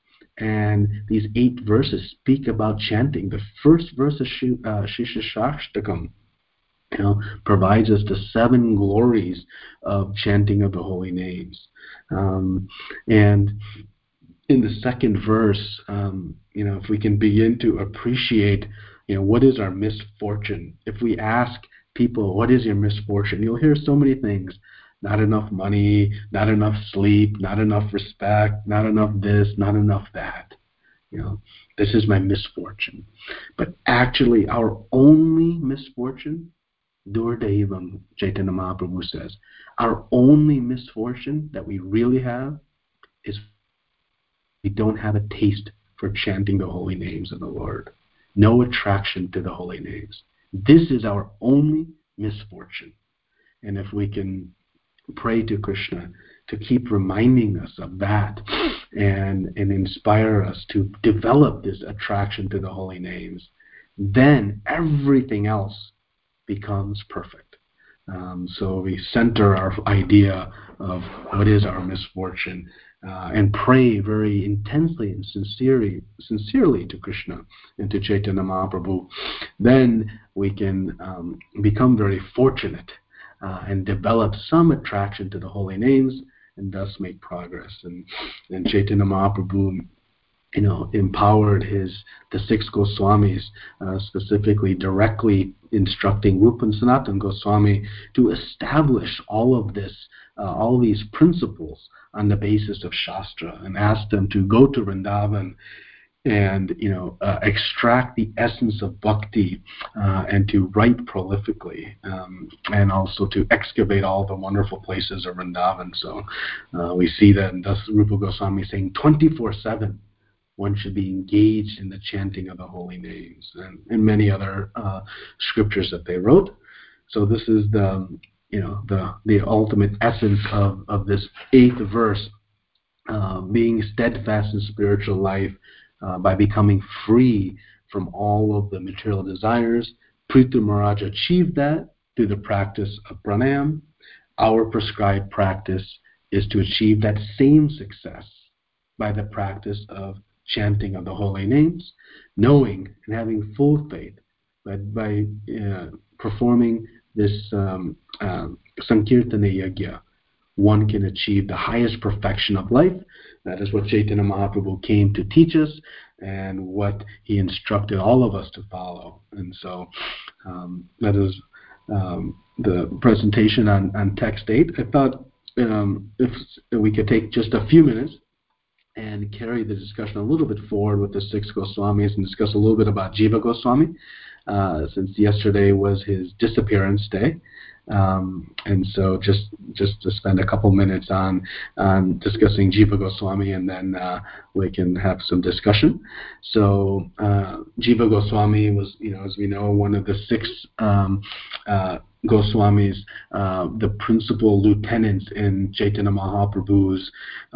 And these eight verses speak about chanting. The first verse of uh, Shishashtakam, you know, provides us the seven glories of chanting of the holy names. Um, and in the second verse, um, you know, if we can begin to appreciate, you know, what is our misfortune? If we ask people, what is your misfortune? You'll hear so many things. Not enough money, not enough sleep, not enough respect, not enough this, not enough that. You know, this is my misfortune. But actually, our only misfortune, Durdevam, Chaitanya Mahaprabhu says, our only misfortune that we really have is we don't have a taste for chanting the holy names of the Lord. No attraction to the holy names. This is our only misfortune. And if we can pray to Krishna to keep reminding us of that and, and inspire us to develop this attraction to the holy names, then everything else becomes perfect. Um, so we center our idea of what is our misfortune uh, and pray very intensely and sincerely, sincerely to Krishna and to Chaitanya Mahaprabhu. Then we can um, become very fortunate uh, and develop some attraction to the holy names and thus make progress. And, and Chaitanya Mahaprabhu, you know, empowered his the six Goswamis, uh, specifically directly instructing Rupa and Sanatana Goswami to establish all of this, uh, all these principles on the basis of Shastra, and asked them to go to Vrindavan and you know uh, extract the essence of bhakti uh, and to write prolifically, um, and also to excavate all the wonderful places of Vrindavan. So uh, we see that, and thus Rupa Goswami saying twenty-four seven one should be engaged in the chanting of the holy names, and, and many other uh, scriptures that they wrote. So this is the you know the the ultimate essence of of this eighth verse, uh, being steadfast in spiritual life. Uh, by becoming free from all of the material desires. Prithu Maharaj achieved that through the practice of pranayam. Our prescribed practice is to achieve that same success by the practice of chanting of the holy names, knowing and having full faith that by uh, performing this um, uh, Sankirtana Yajna, one can achieve the highest perfection of life. That is what Chaitanya Mahaprabhu came to teach us, and what he instructed all of us to follow. And so um, that is um, the presentation on, on text eight. I thought um, if we could take just a few minutes and carry the discussion a little bit forward with the six Goswamis and discuss a little bit about Jiva Goswami, uh, since yesterday was his disappearance day. Um, and so just just to spend a couple minutes on on discussing Jiva Goswami, and then uh, we can have some discussion. So uh, Jiva Goswami was, you know, as we know, one of the six um, uh, Goswamis, uh, the principal lieutenants in Chaitanya Mahaprabhu's,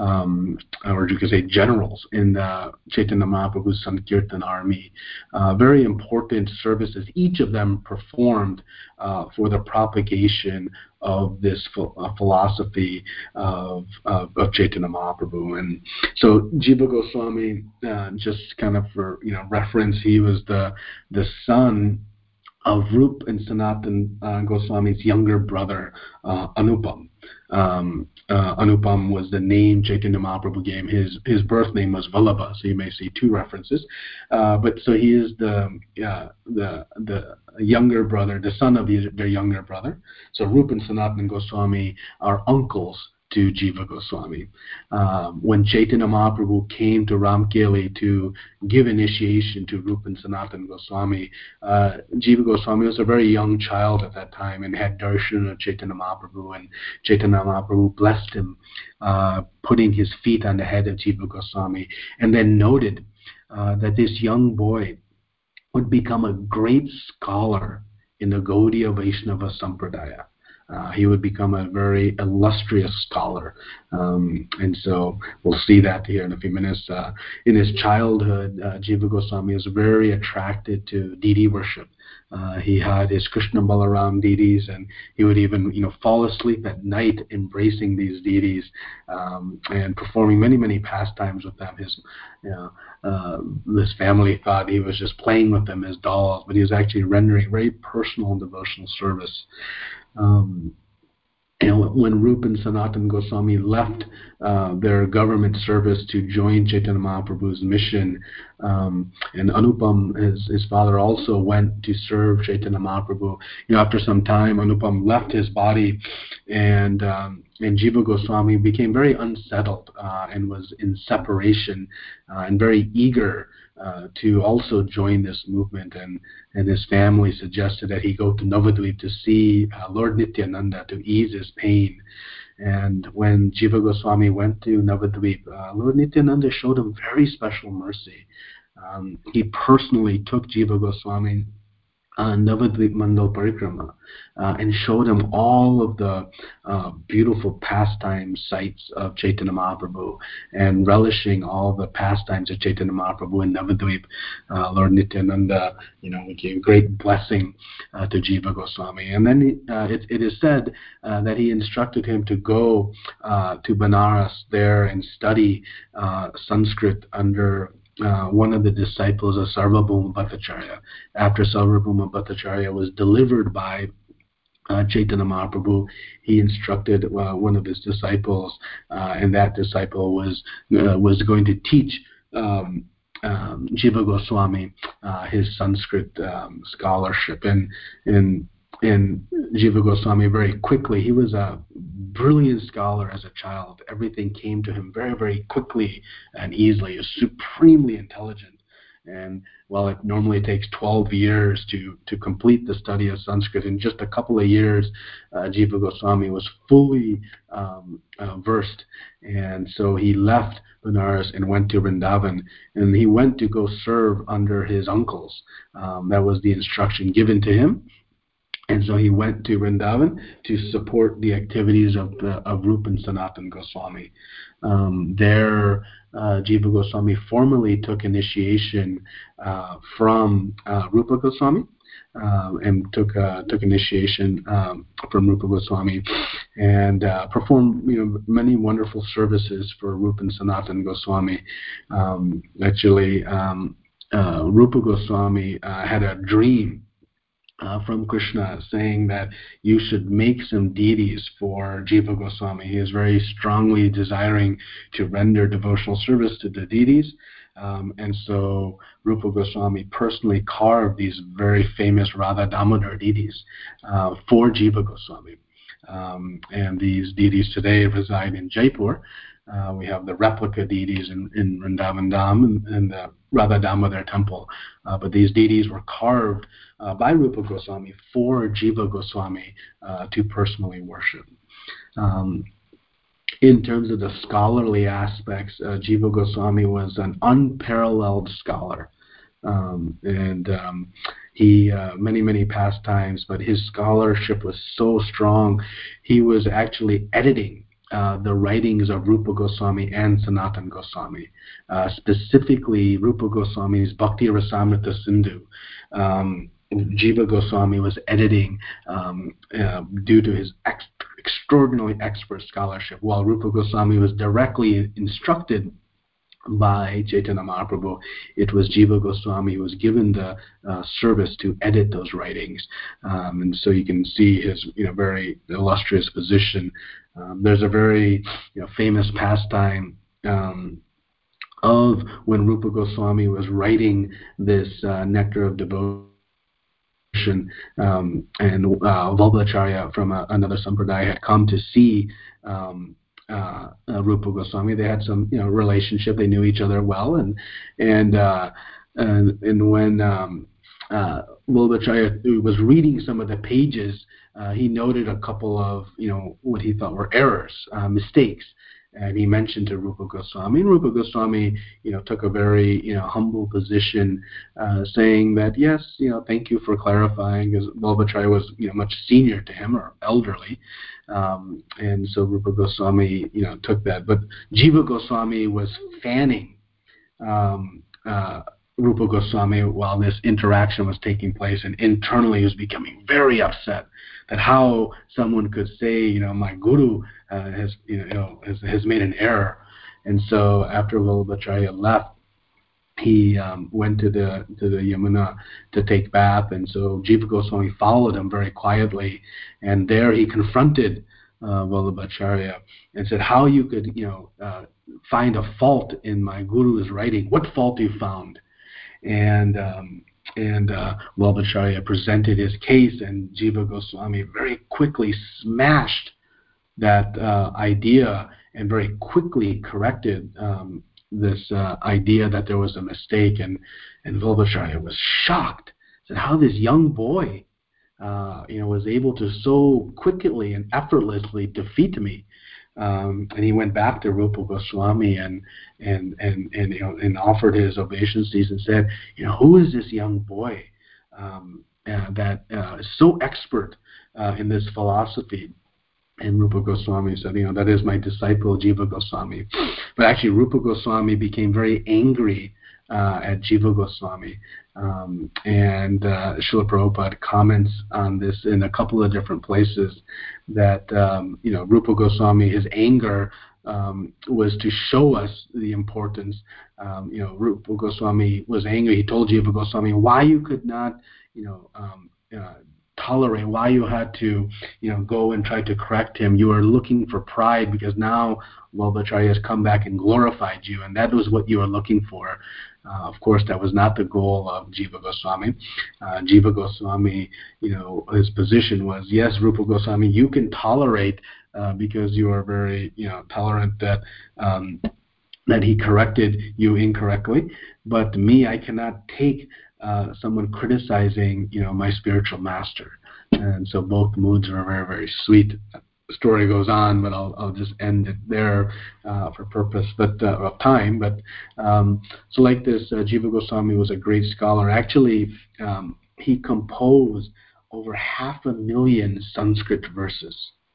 um, or you could say generals in the Chaitanya Mahaprabhu's Sankirtan army. Uh, very important services each of them performed uh, for the propagation of this ph- uh, philosophy of, of, of Chaitanya Mahaprabhu. And so Jiva Goswami, uh, just kind of for you know reference, he was the the son of Rup and Sanatan uh, Goswami's younger brother, uh, Anupam. Um, uh, Anupam was the name Chaitanya Mahaprabhu gave him. His his birth name was Vallabha, so you may see two references. Uh, but so he is the uh, the the younger brother, the son of his, their younger brother. So Rup and Sanatan Goswami are uncles to Jiva Goswami. Um, when Chaitanya Mahaprabhu came to Ramkeli to give initiation to Rupa and Sanatan Goswami, uh, Jiva Goswami was a very young child at that time and had darshan of Chaitanya Mahaprabhu, and Chaitanya Mahaprabhu blessed him, uh, putting his feet on the head of Jiva Goswami, and then noted uh, that this young boy would become a great scholar in the Gaudiya Vaishnava Sampradaya. Uh, he would become a very illustrious scholar. Um, and so we'll see that here in a few minutes. Uh, in his childhood, uh, Jiva Goswami was very attracted to deity worship. Uh, he had his Krishna Balaram deities, and he would even, you know, fall asleep at night embracing these deities, um, and performing many, many pastimes with them. His, you know, uh, this family thought he was just playing with them as dolls, but he was actually rendering very personal and devotional service. Um, and when Rup and Sanatan Goswami left uh, their government service to join Chaitanya Mahaprabhu's mission, um, and Anupam, his, his father, also went to serve Chaitanya Mahaprabhu. You know, after some time, Anupam left his body, and um, and Jiva Goswami became very unsettled uh, and was in separation uh, and very eager uh, to also join this movement. And and his family suggested that he go to Navadvip to see uh, Lord Nityananda to ease his pain. And when Jiva Goswami went to Navadvip, uh, Lord Nityananda showed him very special mercy. Um, he personally took Jiva Goswami on Navadvip Mandal Parikrama uh, and showed him all of the uh, beautiful pastime sites of Chaitanya Mahaprabhu, and relishing all the pastimes of Chaitanya Mahaprabhu in Navadvip. Uh, Lord Nityananda, you know, gave great blessing uh, to Jiva Goswami. And then uh, it, it is said uh, that he instructed him to go uh, to Banaras there and study uh, Sanskrit under Uh, one of the disciples of Sarvabhauma Bhattacharya. After Sarvabhauma Bhattacharya was delivered by uh, Chaitanya Mahaprabhu, he instructed uh, one of his disciples, uh, and that disciple was uh, was going to teach um, um, Jiva Goswami, uh, his Sanskrit um, scholarship, and and and Jiva Goswami very quickly. He was a brilliant scholar as a child. Everything came to him very very quickly and easily. He was supremely intelligent. And while it normally takes twelve years to, to complete the study of Sanskrit, in just a couple of years, uh, Jiva Goswami was fully um, uh, versed. And so he left Benares and went to Vrindavan, and he went to go serve under his uncles. Um, that was the instruction given to him. And so he went to Vrindavan to support the activities of the, of Rupa and Sanatan Goswami. Um, there, uh, Jiva Goswami formally took initiation uh, from uh, Rupa Goswami, um, and took uh, took initiation um, from Rupa Goswami, and uh, performed you know many wonderful services for Rupa and Sanatan Goswami. Um, actually, um, uh, Rupa Goswami uh, had a dream uh, from Krishna saying that you should make some deities for Jiva Goswami. He is very strongly desiring to render devotional service to the deities. Um, and so Rupa Goswami personally carved these very famous Radha Damodar deities uh, for Jiva Goswami. Um, and these deities today reside in Jaipur. Uh, we have the replica deities in, in Vrindavan Dham and, and the Radha Damodar temple. Uh, but these deities were carved uh, by Rupa Goswami for Jiva Goswami uh, to personally worship. Um, in terms of the scholarly aspects, uh, Jiva Goswami was an unparalleled scholar. Um, and um, he uh, many many pastimes, but his scholarship was so strong. He was actually editing uh, the writings of Rupa Goswami and Sanatan Goswami, uh, specifically Rupa Goswami's Bhakti Rasamrita Sindhu. Um, Jiva Goswami was editing um, uh, due to his ex- extraordinarily expert scholarship, while Rupa Goswami was directly instructed by Chaitanya Mahaprabhu. It was Jiva Goswami who was given the uh, service to edit those writings. Um, and so you can see his you know, very illustrious position. Um, there's a very you know, famous pastime um, of when Rupa Goswami was writing this uh, Nectar of Devotion. Um, and uh, Vallabhacharya from a, another sampradaya had come to see um, uh, uh, Rupa Goswami. They had some, you know, relationship. They knew each other well, and and uh, and, and when um, uh, Vallabhacharya was reading some of the pages, uh, he noted a couple of, you know, what he thought were errors, uh, mistakes. And he mentioned to Rupa Goswami, and Rupa Goswami, you know, took a very, you know, humble position, uh, saying that yes, you know, thank you for clarifying, because Vallabhacharya was, you know, much senior to him or elderly, um, and so Rupa Goswami, you know, took that. But Jiva Goswami was fanning um, uh, Rupa Goswami while this interaction was taking place, and internally he was becoming very upset that how someone could say, you know, my guru uh, has, you know, has, has made an error. And so after Vallabhacharya left, he um, went to the to the Yamuna to take bath, and so Jiva Goswami followed him very quietly, and there he confronted uh, Vallabhacharya and said, how you could, you know, uh, find a fault in my guru's writing, what fault you found? And um, and uh, Vallabhacharya presented his case, and Jiva Goswami very quickly smashed that uh, idea and very quickly corrected um, this uh, idea that there was a mistake. And, and Vallabhacharya was shocked. Said, how this young boy uh, you know, was able to so quickly and effortlessly defeat me. Um, and he went back to Rupa Goswami and and and and you know and offered his obeisances and said, you know, who is this young boy um, uh, that uh, is so expert uh, in this philosophy? And Rupa Goswami said, you know, that is my disciple Jiva Goswami. But actually, Rupa Goswami became very angry uh, at Jiva Goswami. Um, and uh, Srila Prabhupada comments on this in a couple of different places that, um, you know, Rupa Goswami, his anger um, was to show us the importance. Um, you know, Rupa Goswami was angry. He told Jiva Goswami why you could not, you know, um, uh, tolerate, why you had to, you know, go and try to correct him. You were looking for pride because now Vallabhacharya has come back and glorified you, and that was what you were looking for. Uh, of course, that was not the goal of Jiva Goswami. Uh, Jiva Goswami, you know, his position was, yes, Rupa Goswami, you can tolerate uh, because you are very, you know, tolerant that um, that he corrected you incorrectly. But me, I cannot take uh, someone criticizing, you know, my spiritual master. And so both moods are very, very sweet. The story goes on, but I'll I'll just end it there uh, for purpose but uh, of time. But um, so like this, uh, Jiva Goswami was a great scholar. Actually, um, he composed over half a million Sanskrit verses.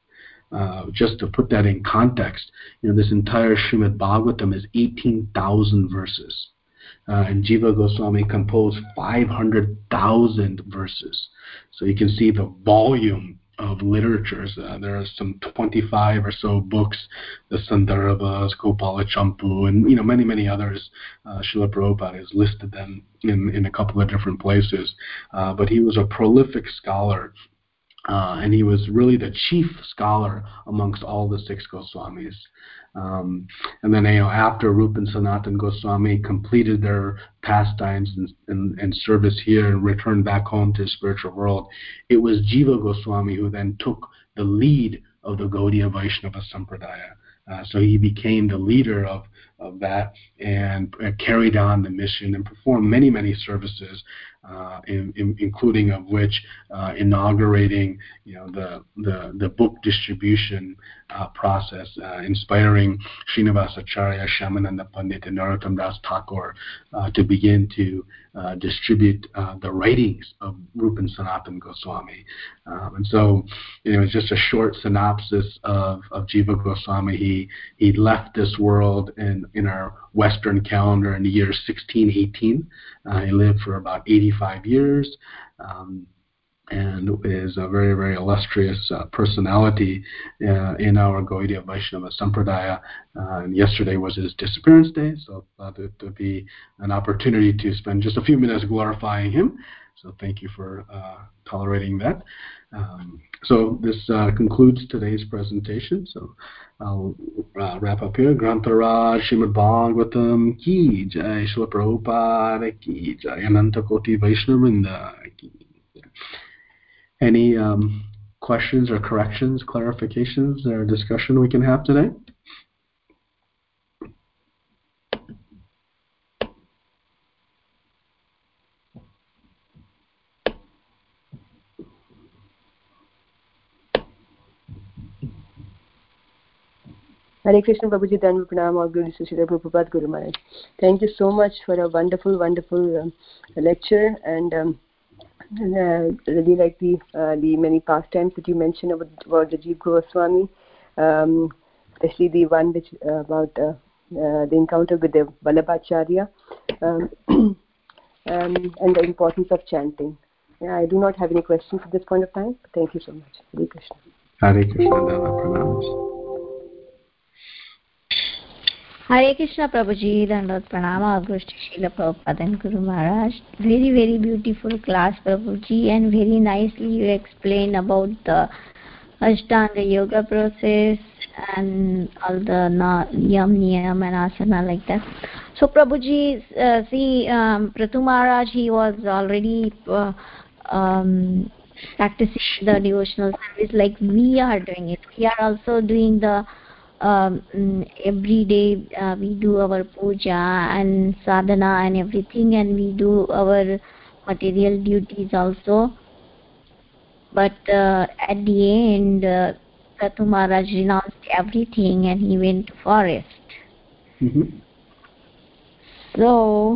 Uh, just to put that in context, you know, this entire Srimad Bhagavatam is eighteen thousand verses. Uh, and Jiva Goswami composed five hundred thousand verses. So you can see the volume of literatures. Uh, there are some twenty-five or so books, the Sandarbhas, Gopala Champu, and you know many, many others. Uh, Srila Prabhupada has listed them in, in a couple of different places. Uh, but he was a prolific scholar. Uh, and he was really the chief scholar amongst all the six Goswamis. Um, and then, you know, after Rupa and Sanatan Goswami completed their pastimes and, and, and service here and returned back home to the spiritual world, it was Jiva Goswami who then took the lead of the Gaudiya Vaishnava Sampradaya. Uh, so he became the leader of, of that and uh, carried on the mission and performed many, many services, uh, in, in, including of which uh, inaugurating, you know, the, the, the book distribution uh, process, uh, inspiring Srinivasacharya, Shyamananda Pandit, and Narottam Das Thakur uh, to begin to uh, distribute uh, the writings of Rupa and Sanatan Goswami. Um, and so, you know, it's just a short synopsis of, of Jiva Goswami. He he left this world in, in our Western calendar in the year sixteen eighteen. Uh, he lived for about eighty-five years. Um, and is a very, very illustrious uh, personality uh, in our Gaudiya Vaishnava Sampradaya. Uh, and yesterday was his disappearance day, so I thought it would be an opportunity to spend just a few minutes glorifying him. So thank you for uh, tolerating that. Um, so this uh, concludes today's presentation. So I'll uh, wrap up here. Grantaraj Srimad Bhagavatam Ki Jai, Srila Prabhupada Ki Jai, Ananta Koti Vaishnavrinda Ki Jai. Any um, questions or corrections, clarifications, or discussion we can have today? Hare Krishna Prabhuji, Dhanva Pranam, all glories to Srila Prabhupada Guru Maharaj. Thank you so much for a wonderful, wonderful um, lecture, and um, uh, really like the uh, the many pastimes that you mentioned about, about the Jiva Goswami, um, especially the one which uh, about uh, uh, the encounter with the Vallabhacharya, um, um, and the importance of chanting. Yeah, I do not have any questions at this point of time. Thank you so much. Hare Krishna. Hare Krishna, Dhanva Pranam. Hare Krishna Prabhuji, Dandot Pranama, Augusta Srila Prabhupada and Guru Maharaj. Very, very beautiful class, Prabhuji, and very nicely you explain about the Ashtanga Yoga process and all the Niyam, Niyam and Asana like that. So Prabhuji, uh, see, um, Prathu Maharaj, he was already uh, um, practicing the devotional service like we are doing it. We are also doing the Um, every day uh, we do our puja and sadhana and everything, and we do our material duties also. But uh, at the end, uh, Prathu Maharaj renounced everything and he went to forest. Mm-hmm. So,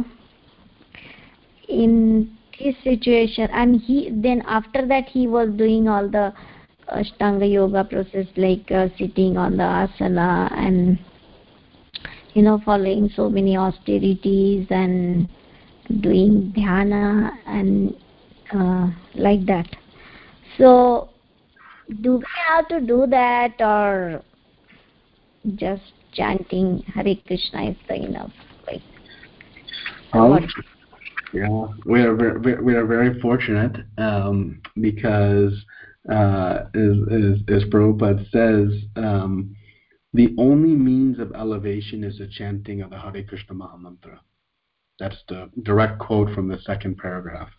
in this situation, and he then after that he was doing all the Ashtanga yoga process, like uh, sitting on the asana and you know following so many austerities and doing dhyana and uh, like that. So do we have to do that, or just chanting Hare Krishna is the enough? Like Um, Yeah, we are very, we are very fortunate um, because, uh, as, as, as Prabhupada says, um, the only means of elevation is the chanting of the Hare Krishna Mahamantra. That's the direct quote from the second paragraph.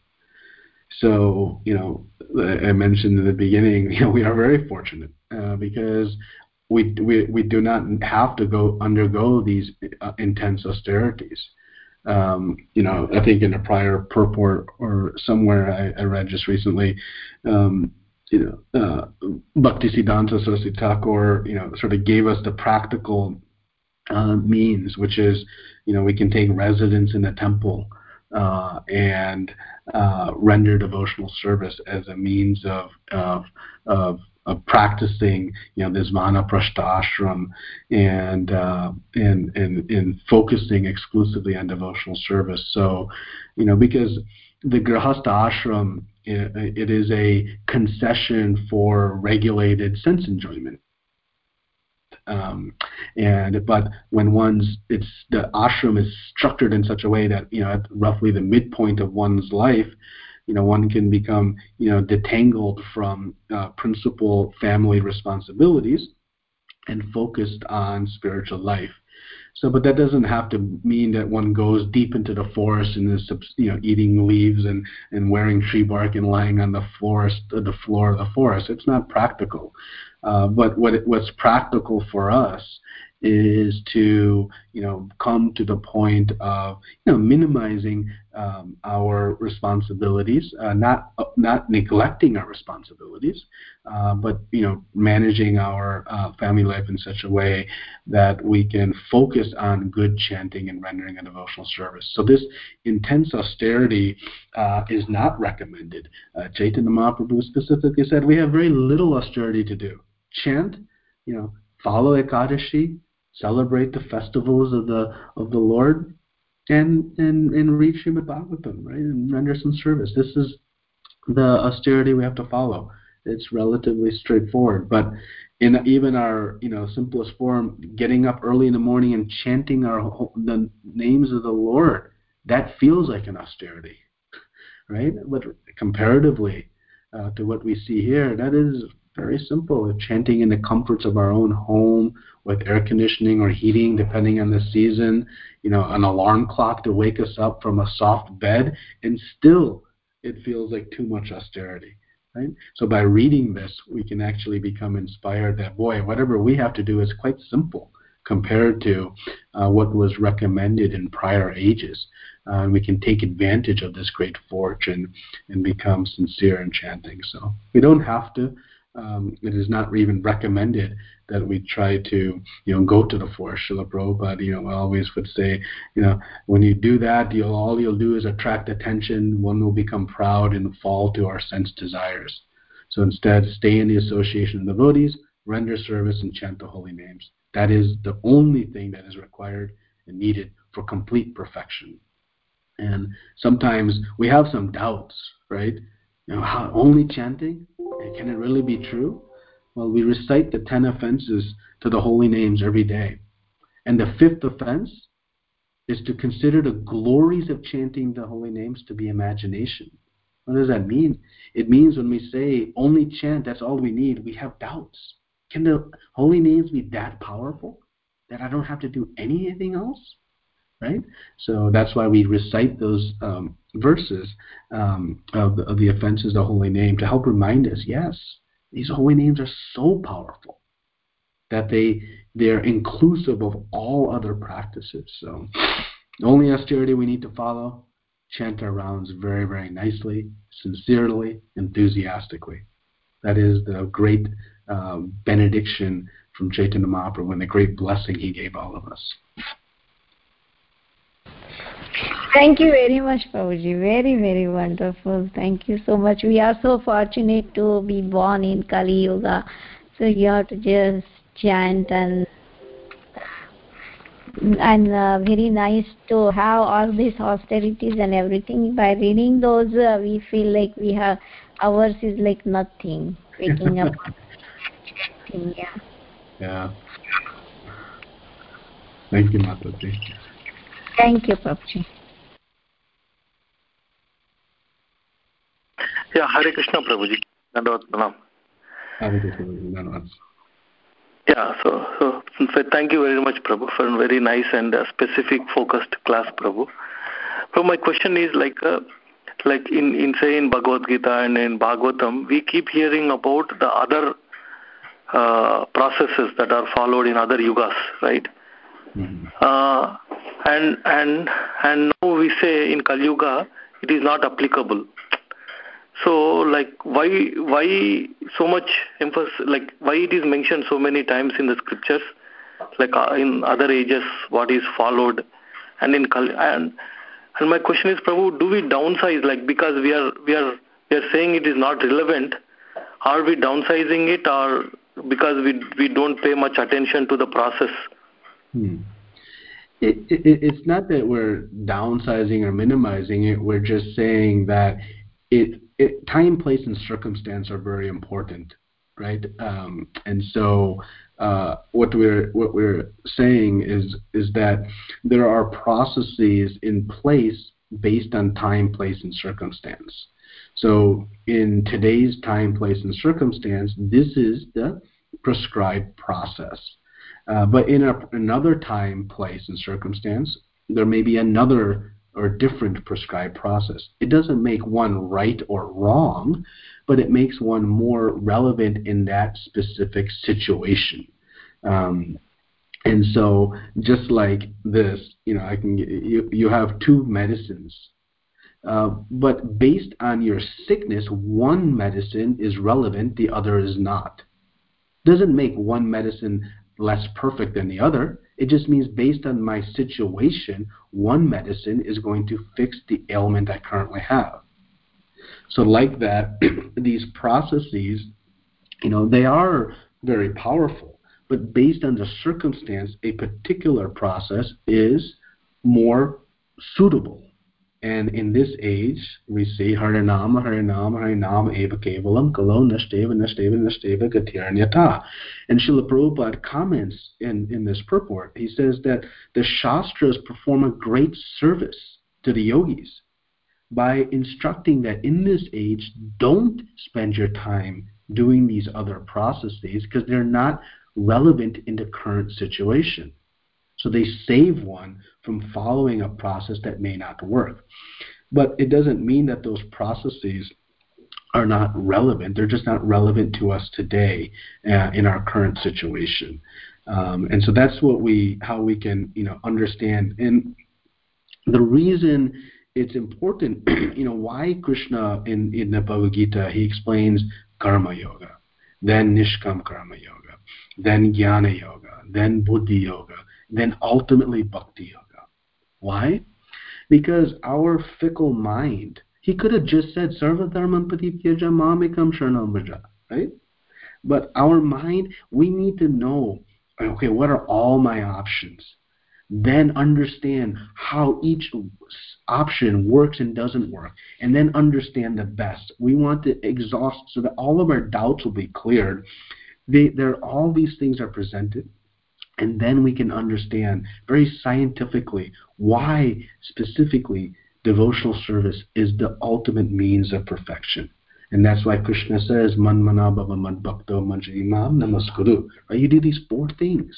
So, you know, I mentioned in the beginning, you know, we are very fortunate uh, because we, we we do not have to go undergo these uh, intense austerities. Um, you know, I think in a prior purport or somewhere I, I read just recently, um, you know, uh, Bhaktisiddhanta Saraswati Thakur, you know, sort of gave us the practical uh, means, which is, you know, we can take residence in a temple uh, and uh, render devotional service as a means of of of, of practicing, you know, this vanaprastha ashram and uh, and and and focusing exclusively on devotional service. So, you know, because the grihastha ashram, it, it is a concession for regulated sense enjoyment. Um, and but when one's it's the ashram is structured in such a way that, you know, at roughly the midpoint of one's life, you know, one can become, you know, detangled from uh, principal family responsibilities and focused on spiritual life. So, but that doesn't have to mean that one goes deep into the forest and is, you know, eating leaves and, and wearing tree bark and lying on the forest, the floor of the forest. It's not practical. Uh, but what it, what's practical for us is to, you know, come to the point of, you know, minimizing um, our responsibilities, uh, not uh, not neglecting our responsibilities, uh, but, you know, managing our uh, family life in such a way that we can focus on good chanting and rendering a devotional service. So this intense austerity uh, is not recommended. Uh, Chaitanya Mahaprabhu specifically said we have very little austerity to do. Chant, you know, follow Ekadashi, celebrate the festivals of the of the Lord, and and and read Srimad Bhagavatam, right, and render some service. This is the austerity we have to follow. It's relatively straightforward, but in even our, you know, simplest form, getting up early in the morning and chanting our the names of the Lord, that feels like an austerity, right? But comparatively uh, to what we see here, that is very simple. Chanting in the comforts of our own home with air conditioning or heating, depending on the season, you know, an alarm clock to wake us up from a soft bed, and still it feels like too much austerity. Right? So by reading this, we can actually become inspired that, boy, whatever we have to do is quite simple compared to uh, what was recommended in prior ages. Uh, and we can take advantage of this great fortune and become sincere in chanting. So we don't have to. Um, it is not even recommended that we try to, you know, go to the forest. Srila Prabhupada, you know, always would say, you know, when you do that, you'll all you'll do is attract attention. One will become proud and fall to our sense desires. So instead, stay in the association of devotees, render service, and chant the holy names. That is the only thing that is required and needed for complete perfection. And sometimes we have some doubts, right? You know, how, only chanting? Can it really be true? Well, we recite the ten offenses to the holy names every day. And the fifth offense is to consider the glories of chanting the holy names to be imagination. What does that mean? It means when we say only chant, that's all we need, we have doubts. Can the holy names be that powerful that I don't have to do anything else? Right? So that's why we recite those um, verses um, of, the, of the offenses of the holy name to help remind us, yes, these holy names are so powerful that they they're inclusive of all other practices. So the only austerity we need to follow, chant our rounds very, very nicely, sincerely, enthusiastically. That is the great uh, benediction from Chaitanya Mahaprabhu and the great blessing he gave all of us. Thank you very much, Prabhuji. Very, very wonderful. Thank you so much. We are so fortunate to be born in Kali Yuga. So you have to just chant and and uh, very nice to have all these austerities and everything. By reading those, uh, we feel like we have ours is like nothing. Waking up, chanting, yeah. Yeah. Thank you, Mataji. Thank you, Prabhuji. Yeah, Hare Krishna Prabhuji. Dandavat Pranam. Hare Krishna, Dandavat. Yeah, so, so so thank you very much, Prabhu, for a very nice and uh, specific, focused class, Prabhu. So my question is like, uh, like in, in say in Bhagavad Gita and in Bhagavatam, we keep hearing about the other uh, processes that are followed in other yugas, right? Mm-hmm. Uh, and and and now we say in Kali Yuga it is not applicable. So, like, why why so much emphasis? Like, why it is mentioned so many times in the scriptures? Like uh, in other ages, what is followed, and in Kali, and and my question is, Prabhu, do we downsize? Like, because we are we are we are saying it is not relevant. Are we downsizing it, or because we we don't pay much attention to the process? Hmm. It, it, it's not that we're downsizing or minimizing it. We're just saying that it, it time, place, and circumstance are very important, right? Um, and so uh, what we're what we're saying is is that there are processes in place based on time, place, and circumstance. So in today's time, place, and circumstance, this is the prescribed process. Uh, but in a, another time, place, and circumstance, there may be another or different prescribed process. It doesn't make one right or wrong, but it makes one more relevant in that specific situation. Um, and so, just like this, you know, I can you you have two medicines, uh, but based on your sickness, one medicine is relevant, the other is not. Doesn't make one medicine less perfect than the other. It just means based on my situation, one medicine is going to fix the ailment I currently have. So like that, these processes, you know, they are very powerful, but based on the circumstance, a particular process is more suitable. And in this age, we see Harinama, Harinama, Harinama Eva Kevalam, Kalo Nashteva, Nashteva, Nashteva, Gatiranyata. And Srila Prabhupada comments in, in this purport. He says that the Shastras perform a great service to the yogis by instructing that in this age, don't spend your time doing these other processes because they're not relevant in the current situation. So they save one from following a process that may not work. But it doesn't mean that those processes are not relevant. They're just not relevant to us today uh, in our current situation. Um, and so that's what we, how we can, you know, understand. And the reason it's important, you know, why Krishna in, in the Bhagavad Gita, he explains Karma Yoga, then Nishkam Karma Yoga, then Jnana Yoga, then Buddhi Yoga, then ultimately Bhakti Yoga. Why? Because our fickle mind, he could have just said, Sarva Dharmam Patityaja Mamekam Sharanam Vraja, right? But our mind, we need to know, okay, what are all my options? Then understand how each option works and doesn't work, and then understand the best. We want to exhaust so that all of our doubts will be cleared. They, there, all these things are presented. And then we can understand very scientifically why specifically devotional service is the ultimate means of perfection. And that's why Krishna says, Man mana bhava mad bhakto manjimam namaskuru. Right? You do these four things.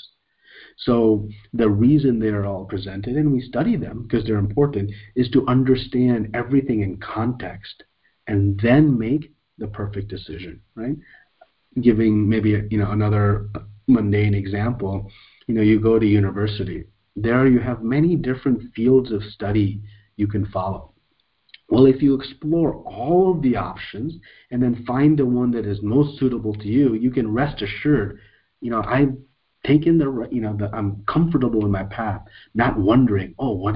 So the reason they're all presented, and we study them because they're important, is to understand everything in context and then make the perfect decision, right? Giving maybe, you know, another mundane example, you know, you go to university. There you have many different fields of study you can follow. Well, if you explore all of the options and then find the one that is most suitable to you, you can rest assured, you know, I've taken the, you know, the, I'm comfortable in my path, not wondering, oh, what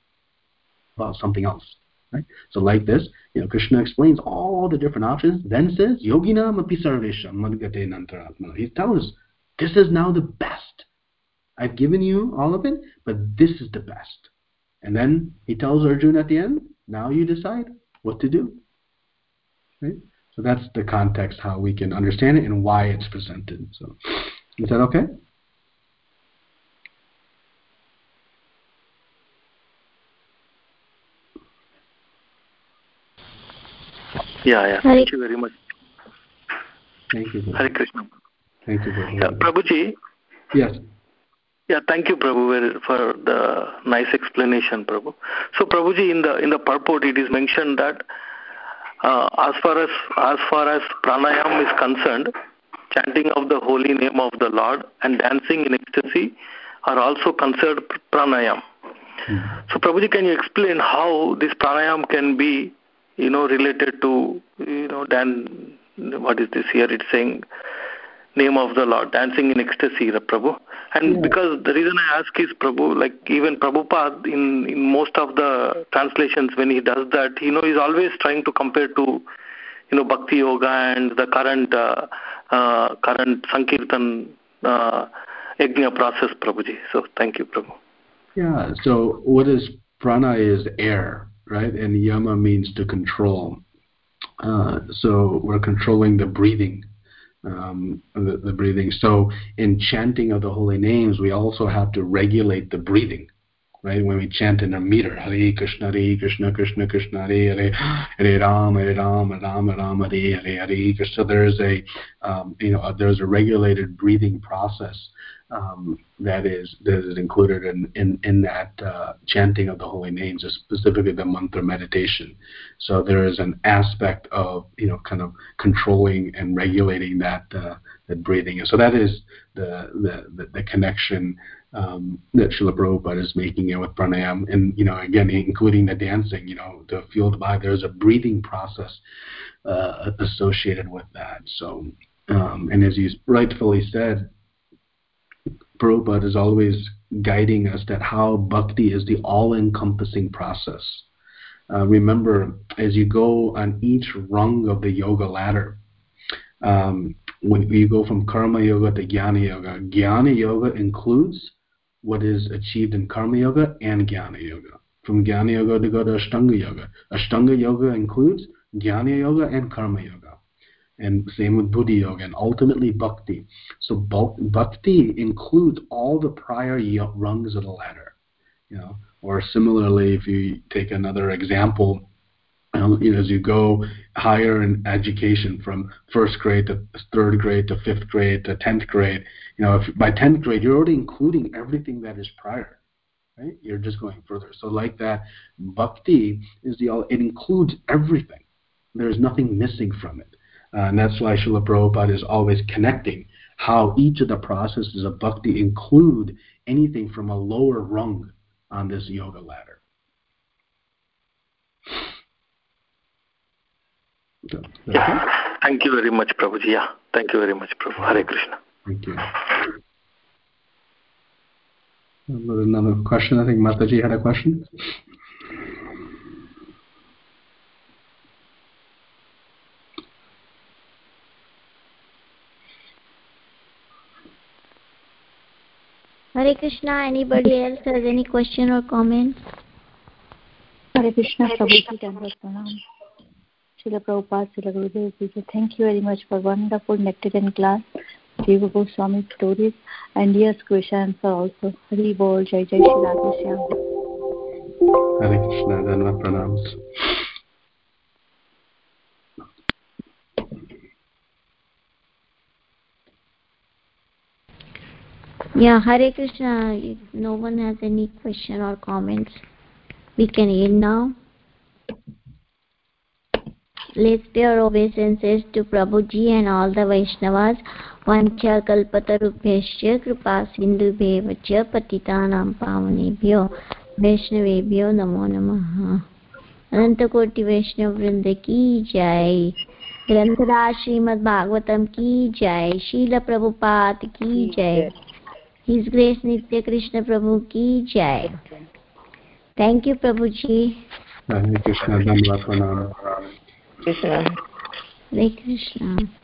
about something else? Right? So like this, you know, Krishna explains all the different options, then says, Yoginam api sarvesham madgate nantaratma. He tells us, this is now the best. I've given you all of it, but this is the best. And then he tells Arjuna at the end, now you decide what to do. Right? So that's the context, how we can understand it and why it's presented. So is that okay? Yeah, yeah. Thank you very much. Thank you. Hare Krishna. Thank you, Prabhu. Yeah, Prabhuji. Yes. Yeah, thank you, Prabhu, for the nice explanation, Prabhu. So, Prabhuji, in the in the purport, it is mentioned that uh, as far as as far as pranayam is concerned, chanting of the holy name of the Lord and dancing in ecstasy are also considered pranayam. Mm-hmm. So, Prabhuji, can you explain how this pranayam can be, you know, related to, you know, dan? What is this here? It's saying name of the Lord, dancing in ecstasy, Prabhu. And yeah. Because the reason I ask is, Prabhu, like even Prabhupada in, in most of the translations, when he does that, you know, he's always trying to compare to, you know, Bhakti Yoga and the current uh, uh, current Sankirtan uh, Yajna process, Prabhuji. So thank you, Prabhu. Yeah, so what is prana is air, right? And yama means to control. Uh, so we're controlling the breathing. Um, the, the breathing. So in chanting of the holy names, we also have to regulate the breathing, right? When we chant in a meter, Hare Krishna, Hare Krishna, Krishna Krishna, Hare Hare, Hare Rama, Hare Rama, Rama Rama, Hare Hare, Hare Krishna. So there's a, um, you know, there's a regulated breathing process um, that is that is included in in, in that uh, chanting of the holy names, specifically the mantra meditation. So there is an aspect of, you know, kind of controlling and regulating that uh, that breathing. And so that is the the the, the connection um, that Srila Prabhupada is making it with pranayam, and, you know, again, including the dancing, you know, the field by, there's a breathing process uh, associated with that. So, um, and as you rightfully said, Prabhupada is always guiding us that how bhakti is the all-encompassing process. Uh, remember, as you go on each rung of the yoga ladder, um, when you go from karma yoga to jnana yoga, jnana yoga includes what is achieved in karma yoga and jnana yoga. From jnana yoga to go to ashtanga yoga. Ashtanga yoga includes jnana yoga and karma yoga. And same with buddhi yoga, and ultimately bhakti. So bhakti includes all the prior rungs of the ladder. You know, or similarly, if you take another example, um, you know, as you go higher in education from first grade to third grade to fifth grade to tenth grade, you know, if by tenth grade you're already including everything that is prior, right? You're just going further. So like that, bhakti is the all. It includes everything. There's nothing missing from it, uh, and that's why Srila Prabhupada is always connecting how each of the processes of bhakti include anything from a lower rung on this yoga ladder. So, yeah. Thank you very much, Prabhuji. Yeah. Thank you very much, Prabhu. Hare Krishna. Thank you. Another question. I think Mataji had a question. Hare Krishna. Anybody else has any question or comment? Hare Krishna, Prabhuji, Dandavat Pranam. Srila Prabhupada, Srila Gurudev, thank you very much for wonderful nectarian class. Jiva Goswami stories, and yes, questions are also. Hari Bol, Jai Jai Shri Radhe Shyam. Hare Krishna, Dandavat Pranams. Yeah, Hare Krishna. If no one has any question or comments, we can end now. Let's pay our obeisances to Prabhuji and all the Vaishnavas. Vancha kalpatarubhyasya kripa sindhubheva cha patitanam pavanebhyo Vaishnavebhyo namo namaha. Ananta Koti Vaishnav Vrinda ki jai. Granthara Srimad Bhagavatam ki jai. Srila Prabhupada ki jai. His Grace Nitya Krishna Prabhu ki jai. Thank you, Prabhuji. Hare Krishna, Dandavat Pranam. Krishna. Hare Krishna.